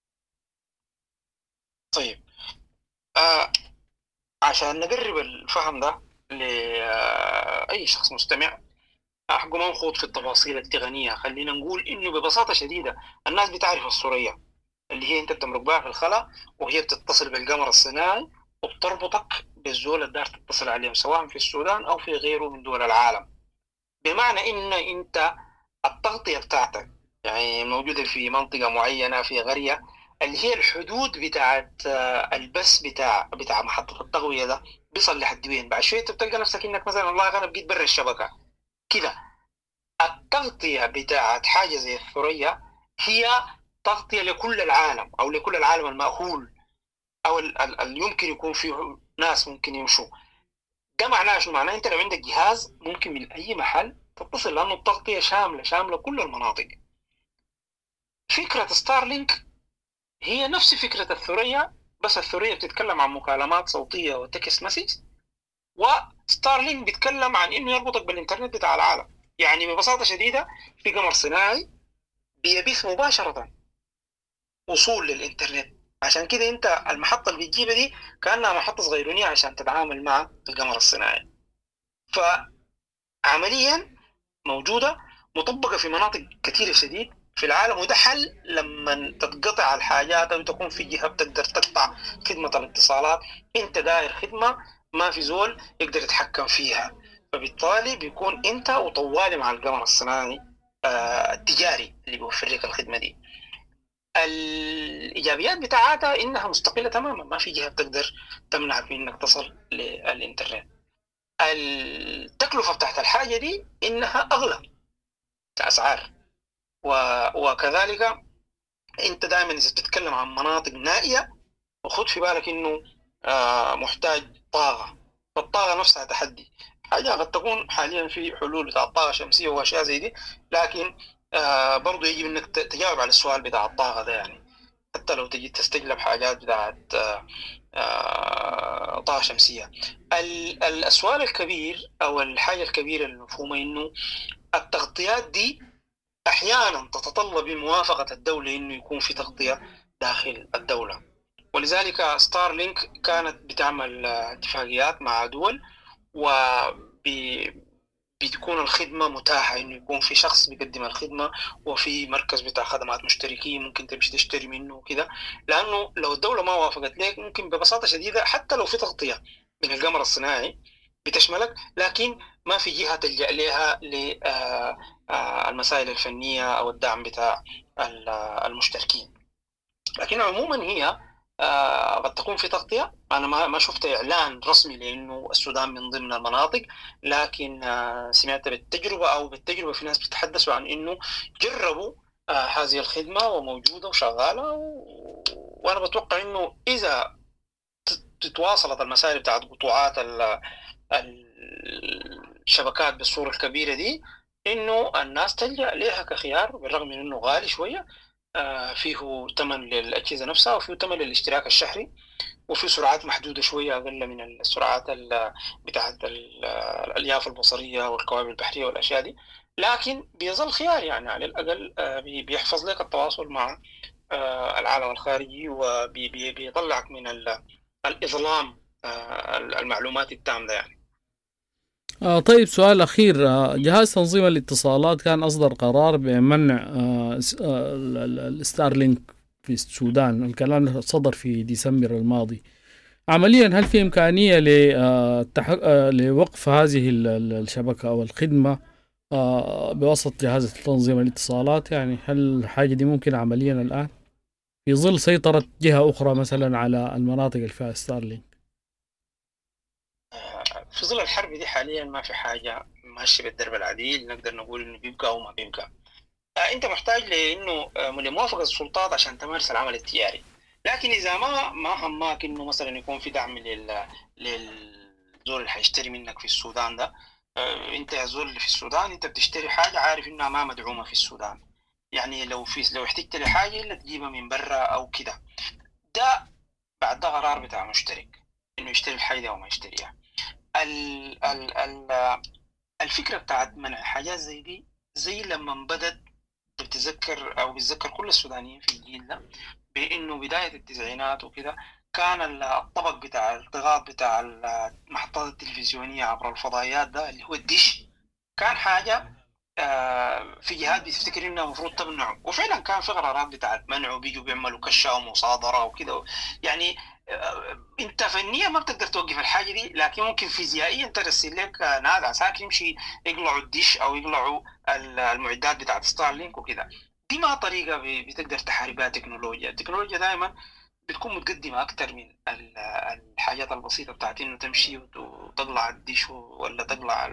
طيب آه عشان نقرب الفهم ده لأي شخص مستمع حقه ما نخوض في التفاصيل التقنية. خلينا نقول إنه ببساطة شديدة الناس بتعرف الثريا اللي هي أنت بتمرق بها في الخلا، وهي بتتصل بالقمر الصناعي وبتربطك بالزول اللي دار تتصل عليهم سواء في السودان أو في غيره من دول العالم. بمعنى إن أنت التغطية بتاعتك يعني موجودة في منطقة معينة في قرية اللي هي الحدود بتاعت البث بتاع بتاع محطة التغوية ده بيصل لحد وين. بعد شوية بتلقى نفسك إنك مثلا والله أنا بقيت برا الشبكة كده. التغطية بتاعت حاجة زي الثريا هي تغطية لكل العالم أو لكل العالم المأهول أو اللي يمكن يكون فيه ناس ممكن يمشوا. ده معناه شو؟ معناه أنت لو عندك جهاز ممكن من أي محل تتصل، لأنه التغطية شاملة شاملة كل المناطق. فكرة ستارلينك هي نفس فكرة الثريا، بس الثريا بتتكلم عن مكالمات صوتية وتكست مسج، وستارلينك بيتكلم عن إنه يربطك بالإنترنت بتاع العالم. يعني ببساطة شديدة في قمر صناعي بيبث مباشرة وصول للإنترنت. عشان كده أنت المحطة اللي بتجيبها دي كأنها محطة صغيرونية عشان تتعامل مع القمر الصناعي. فعمليا موجودة مطبقة في مناطق كثيرة شديد في العالم، وده حل لما تتقطع الحاجات أو تكون في جهة بتقدر تقطع خدمة الاتصالات. أنت داير خدمة ما في زول يقدر يتحكم فيها، فبالتالي بيكون أنت وطوالي مع القمر الصناعي آه التجاري اللي بيوفر لك الخدمة دي. الإيجابيات بتاعتها إنها مستقلة تماما، ما في جهة بتقدر تمنعك من إنك تصل للإنترنت. التكلفة بتاعت الحاجة دي إنها أغلى كأسعار، وكذلك أنت دائما إذا بتتكلم عن مناطق نائية وخد في بالك إنه آه محتاج طاقة، فالطاقة نفسها تحدي. حاجة قد تكون حاليا في حلول بتاع الطاقة الشمسية وأشياء زي دي، لكن آه برضو يجب إنك تجاوب على السؤال بتاع الطاقة ده. يعني حتى لو تجي تستجلب حاجات بتاعت آه آه طاقة شمسية. السؤال الكبير أو الحاجة الكبيرة المفهومة إنه التغطيات دي أحيانا تتطلب موافقة الدولة إنه يكون في تغطية داخل الدولة، ولذلك ستارلينك كانت بتعمل اتفاقيات مع دول بتكون الخدمة متاحة، إنه يكون في شخص بيقدم الخدمة وفي مركز بتاع خدمات مشتركين ممكن تمشي تشتري منه وكده. لأنه لو الدولة ما وافقت لك ممكن ببساطة شديدة حتى لو في تغطية من القمر الصناعي بتشملك، لكن ما في جهة تلجأ لها للمسائل الفنية أو الدعم بتاع المشتركين. لكن عموما هي آه قد تكون في تغطية. أنا ما ما شفت إعلان رسمي لأنه السودان من ضمن المناطق، لكن آه سمعت بالتجربة أو بالتجربة في ناس بيتحدثوا عن إنه جربوا آه هذه الخدمة وموجودة وشغالة و... وأنا بتوقع إنه إذا تتواصلت المسائل بتاعت قطوعات الشبكات بالصورة الكبيرة دي، إنه الناس تلجأ لها كخيار، بالرغم من إنه غالي شوية، فيه ثمن للأجهزة نفسها وفيه ثمن للاشتراك الشهري وفيه سرعات محدودة شوية أقل من السرعات بتاعت الألياف البصرية والكوابل البحرية والأشياء دي، لكن بيظل خيار يعني على الأقل بيحفظ لك التواصل مع العالم الخارجي وبيطلعك من الإظلام المعلومات التام ده يعني. آه طيب سؤال أخير، آه جهاز تنظيم الاتصالات كان أصدر قرار بمنع آه الستارلينك في السودان، الكلام صدر في ديسمبر الماضي. عمليا هل في إمكانية لوقف هذه الشبكة أو الخدمة آه بواسطة جهاز تنظيم الاتصالات؟ يعني هل الحاجة دي ممكن عمليا الآن في ظل سيطرة جهة أخرى مثلا على المناطق اللي فيها ستارلينك؟ في ظل الحرب دي حاليا ما في حاجة ماشية بالدرب العديل نقدر نقول إنه بيبقى أو ما بيبقى. أنت محتاج لإنه لموافقة السلطات عشان تمارس العمل التجاري، لكن إذا ما ما هماك إنه مثلا يكون في دعم لل للزول اللي حيشتري منك في السودان ده، أنت يا زول اللي في السودان أنت بتشتري حاجة عارف إنها ما مدعومة في السودان، يعني لو في لو احتجت لحاجة إلا تجيبها من برا أو كده. ده بعد ده قرار بتاع مشترك إنه يشتري الحاجة أو ما يشتريها. ال ال ال الفكرة بتاعت منع حاجات زي دي زي لما بدت بتذكر أو بتذكر كل السودانيين في الجيل ده بأنه بداية التسعينات وكده كان الطبق بتاع الضغط بتاع المحطات التلفزيونية عبر الفضائيات ده اللي هو الدش كان حاجة في جهات بتفتكر انها المفروض تمنعه، وفعلا كان في قرارات بتاعت منعه وبيجوا بيعملوا كشة ومصادرة وكده. يعني انت فنيا ما بتقدر توقف الحاجة دي، لكن ممكن فيزيائيا انت ترسل لك نادي عساكر يمشي يقلعوا الدش او يقلعوا المعدات بتاعت ستارلينك وكده. دي ما طريقة بتقدر تحاربها تكنولوجيا. التكنولوجيا دايما بتكون متقدمة أكتر من الحاجات البسيطة بتاعت إنه تمشي وتطلع الديش ولا تطلع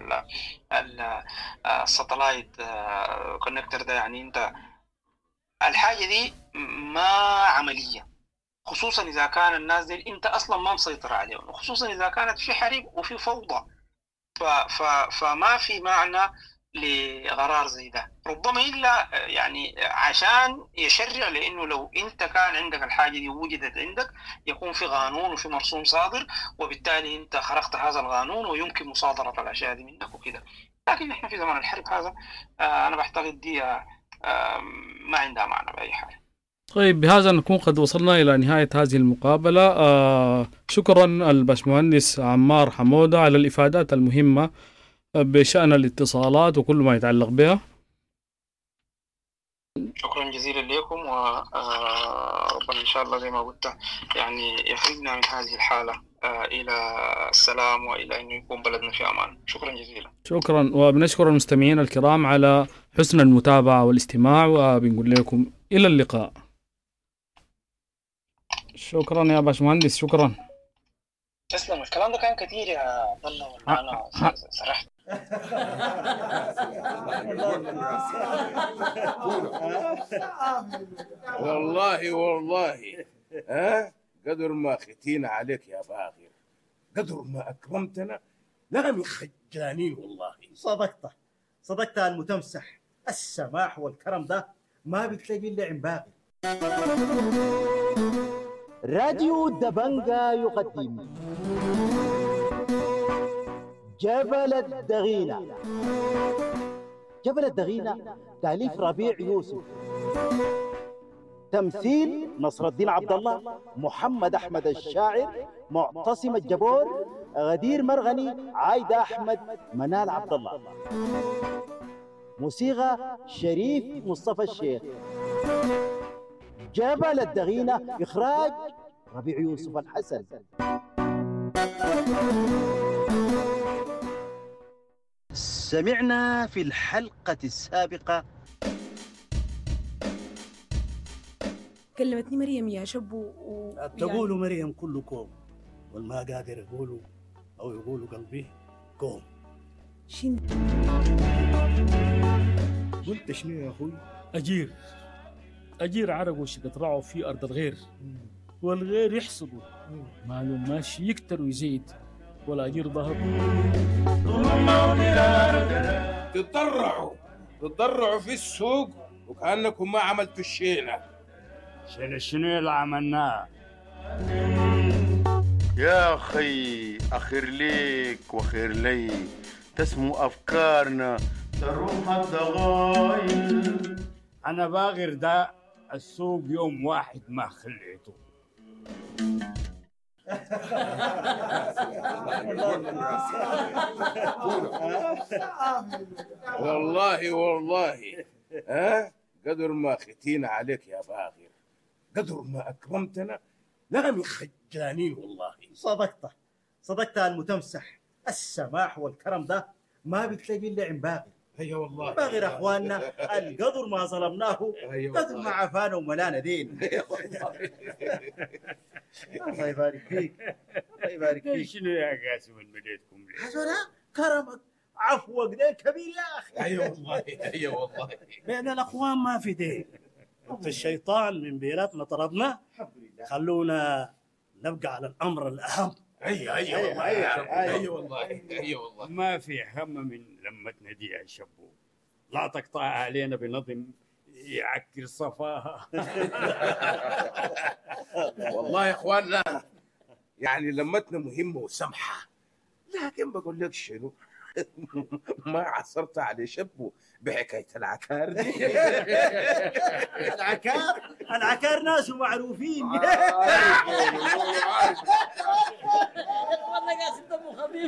الساتلايت كونكتر ده. يعني أنت الحاجة دي ما عملية، خصوصا إذا كان الناس دي أنت أصلا ما مسيطر عليهم، وخصوصا إذا كانت في حريق وفي فوضى. فما في معنى لقرار زي ده، ربما إلا يعني عشان يشرع، لأنه لو أنت كان عندك الحاجة دي وجدت عندك يكون في قانون وفي مرسوم صادر، وبالتالي أنت خرقت هذا القانون ويمكن مصادرة الأشياء دي منك وكده. لكن إحنا في زمان الحرب هذا آه أنا بعتقد دي آه ما عندها معنى بأي حال. طيب بهذا نكون قد وصلنا إلى نهاية هذه المقابلة. آه شكرا الباشمهندس عمار حمودة على الإفادات المهمة بشأن الاتصالات وكل ما يتعلق بها. شكرا جزيلا لكم، وربنا إن شاء الله زي ما قلت يعني يخرجنا من هذه الحالة إلى السلام وإلى أن يكون بلدنا في أمان. شكرا جزيلا. شكرا، وبنشكر المستمعين الكرام على حسن المتابعة والاستماع، وبنقول لكم إلى اللقاء. شكرا يا باشمهندس. شكرا. تسلم. الكلام ده كان كثير يا عبد الله ولا أنا سرحت. والله والله ها قدر ما ختينا عليك يا باغر، قدر ما أكرمتنا لا من خجانين والله. صدقت صدقت المتمسح. السماح والكرم ده ما بتلاقي إلا عند باغر. راديو دبنجا يقدم جبل الدغينة. جبل الدغينة تأليف ربيع يوسف، تمثيل نصر الدين عبد الله، محمد أحمد الشاعر، معتصم الجبور، غدير مرغني، عايدة أحمد، منال عبد الله. موسيقى شريف مصطفى الشيخ. جبل الدغينة، إخراج ربيع يوسف الحسن. سمعنا في الحلقة السابقة كلمتني مريم يا شبو و... تقولوا مريم كلكم والما قادر يقولوا أو يقولوا قلبي كوم. شن قلت شنو يا أخوي؟ أجير أجير عرق وشقطرعوا في أرض الغير والغير يحصدوا معلوم ماشي يكتر ويزيد ولا أجير ظهر. تتضرعوا تتضرعوا في السوق وكأنكم ما عملتوا الشينة. شنو شنو اللي عملناه؟ يا أخي أخير ليك وخير لي تسمو أفكارنا تروح الضغايل. أنا باغر ده السوق يوم واحد ما خليته. والله والله ها قدر ما ختينا عليك يا باغر، قدر ما أكرمتنا لا من خجانين والله. صدقت صدقت المتمسح. السماح والكرم ده ما بتلاقي الا عند باغر. هي والله باغر اخواننا القدر ما ظلمناه قدر ما عفانا وملانا دين. الله يبارك فيك الله يبارك فيك. شنو يا قاسم المديتكم ليه؟ حسنا كرمك عفوك ده كبير يا اخي. اي والله اي والله بين الاخوان ما في دين. الشيطان من بيناتنا طردنا، خلونا نبقى على الامر الاهم. اي اي والله اي والله اي والله ما في هم من لمتنا دي يا شبو. لا تقطع علينا بنظم يعكر صفاها. والله يا اخواننا يعني لمتنا مهمه وسمحه، لكن بقول لك شنو ما عصرت على شبو بحكايه العكار دي. العكار العكار ناس معروفين. والله قاسم دمه خفيف.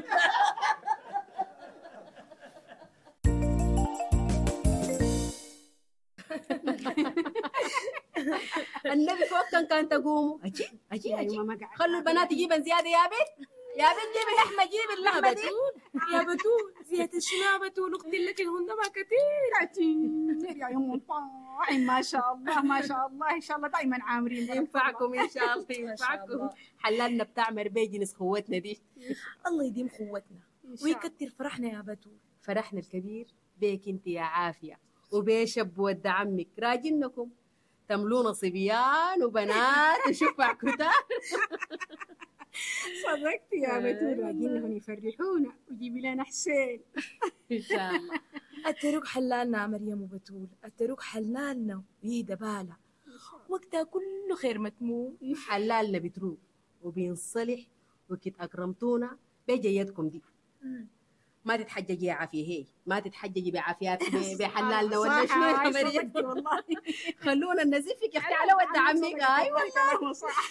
النبي فوق كان كان تقوموا اجي اجي اجي خلوا البنات يجيبن زياده يا بنت يا بنت جيبي اللحمه جيبي اللحمه دي يا بتول زيادة شنو يا بتول؟ اختي لك الهند ما كتير كتير يا ام طاعم. ما شاء الله ما شاء الله ان شاء الله دائما عامرين. ينفعكم ان شاء الله ينفعكم. حلالنا بتاع مربي جنس خوتنا دي. الله يديم خوتنا ويكتر فرحنا يا بتول. فرحنا الكبير بيك انت يا عافيه وبيشب ود عمك راجلنكم تملونا صبيان وبنات وشفع كتار. صدقت يا بتول. راجلنهم يفرحونا وجيبي لنا حسين ان شاء الله. التروك حلالنا يا مريم وبتول. التروك حلالنا ويهدى بالا وقتها كله خير متموم. حلالنا بتروك وبينصلح وكت اكرمتونا بجيتكم دي. ما تتحججي يا عافية. هي ما تتحججي بعافيات بحلالنا ولا شنو يا مريم. والله خلونا نزفك يا اختي على ود عمك. اي والله صح.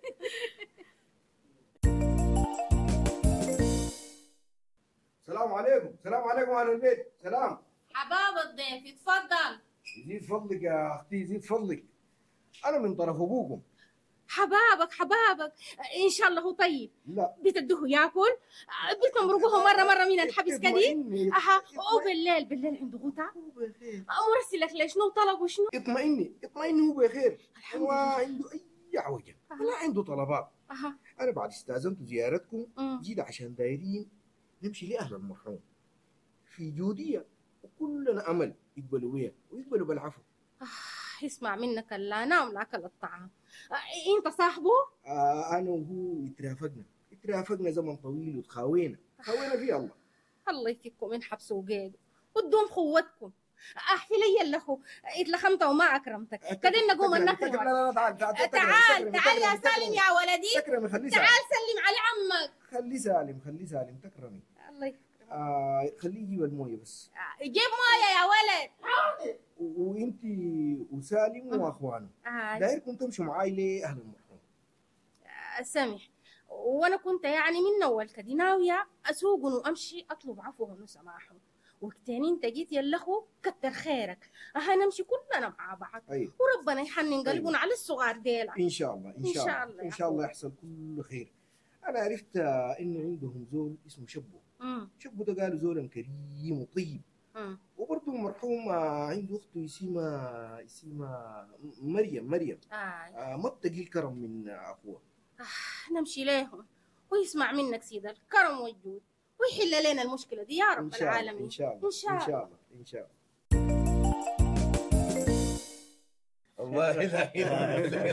السلام عليكم. السلام عليكم اهل البيت. سلام حباب الضيف اتفضل. يزيد فضلك يا اختي يزيد فضلك. انا من طرف ابوكم. حبابك حبابك ان شاء الله هو طيب. لا بتدوه ياكل بتمرقوه مره مره من الحبس كدي. اها وبالليل بالليل عنده غتا مرسلك ليش شنو طلب وشنو. اطمئني اطمئني هو بخير. ما عنده اي عوجه ولا عنده طلبات. اها انا بعد استاذنت زيارتكم جيت عشان دايرين نمشي لاهل المرحوم في جوديه وكلنا امل يقبلوا بيها ويقبلوا بالعفو. آه اسمع منك لا نام ناكل الطعام. آه انت صاحبه؟ آه انا وهو اترافقنا اترافقنا زمن طويل وتخاوينا تخاوينا فيه الله. الله يفككم من حبس وقيد وتدوم خوتكم. احفي لي له اتلخمت وما اكرمتك كدين نقوم ناكل. تعال تعال تعال تعال يا سالم يا ولدي. تكرمي خليه تعال سلم على عمك. خليه سالم خليه سالم تكرمي. الله يكرمك. آه خليه يجيب المويه بس. جيب مويه يا ولد. وانت وسالم واخوانه آه. دايركم تمشوا معاي لاهل المرحوم. آه سامح، وانا كنت يعني من اول كده ناويه اسوق وامشي اطلب عفوهم وسماحهم، وقتين انت جيت يا الاخو كتر خيرك، هنمشي كلنا مع بعض. أيوة. وربنا يحنن قلبنا. أيوة. على الصغار ديلا ان شاء الله ان شاء, إن شاء الله ان شاء الله يحصل كل خير. انا عرفت انه عندهم زول اسمه شبو. مم. شبو ده قالوا زول كريم وطيب. مم. وبرضه المرحوم عنده اخته اسمها اسمها مريم مريم آه. آه ما بتقي الكرم من اخوها. آه نمشي لهم ويسمع منك سيد الكرم والجود ويحل لنا المشكله دي يا رب إن شاء العالمين. ان شاء الله ان شاء الله ان شاء الله ان شاء الله. والله لا اله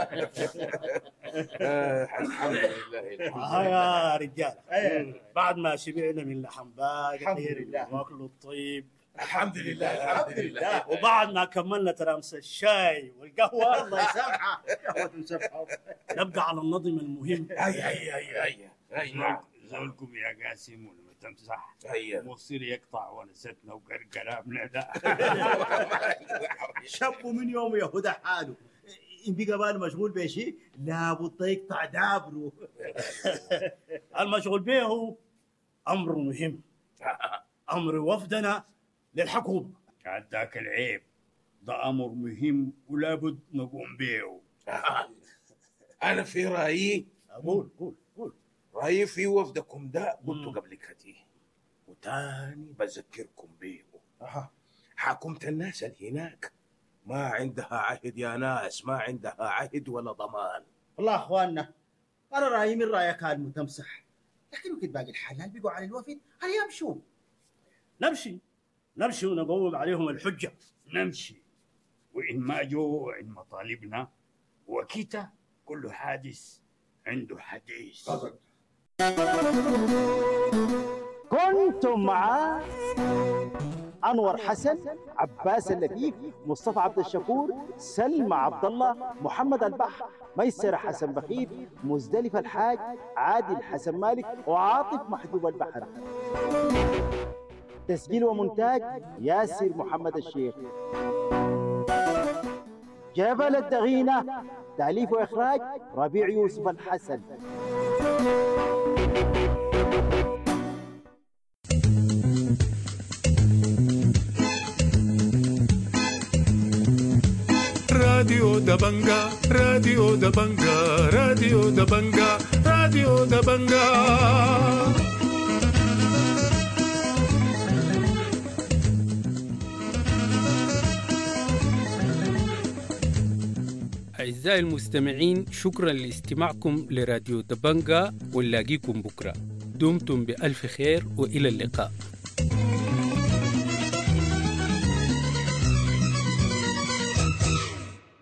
الحمد لله. ها يا رجال، بعد ما شبعنا من لحم باقر واكلوا الطيب الحمد لله الحمد لله، وبعد ما كملنا ترامس الشاي والقهوه الله يسامحك قهوه مسامحه، نبدا على النظم المهم. اي اي اي اي اي زولكم يا قاسم ولما تمسح ايوه مصير يقطع ونستنا وقرقرابنا ده. شابوا من يوم يهودا حاله إن بقى بال مشغول بشيء لابد يقطع دابره. المشغول به هو امر مهم، امر وفدنا للحكومه. عداك العيب، ده امر مهم ولابد نقوم به. انا في رايي، قول قول قول رايي في وفدكم ده قلت قبل كده وتاني بذكركم بيه. اها حكومة الناس اللي هناك ما عندها عهد يا ناس، ما عندها عهد ولا ضمان. والله اخواننا انا رايي من رايك المتمسح، لكن وقت باقي الحلال بيقوا على الوفد هل يمشوا؟ نمشي نمشي ونقوم عليهم الحجه. نمشي وإن ما جو عند مطالبنا وكيتا كل حادث عنده حديث. كنتم مع أنور حسن، عباس اللطيف، مصطفى عبد الشكور، سلمى عبد الله، محمد البحر، ميسر حسن بخيت، مزدلف الحاج، عادل حسن مالك، وعاطف محجوب البحر. تسجيل ومونتاج ياسر محمد الشيخ. جبل الدغينة، تأليف وإخراج ربيع يوسف الحسن. راديو دبنجا راديو دبنجا راديو دبنجا راديو دبنجا. أعزائي المستمعين، شكرا لاستماعكم لراديو دبنجا، ونلاقيكم بكرة. دمتم بألف خير وإلى اللقاء.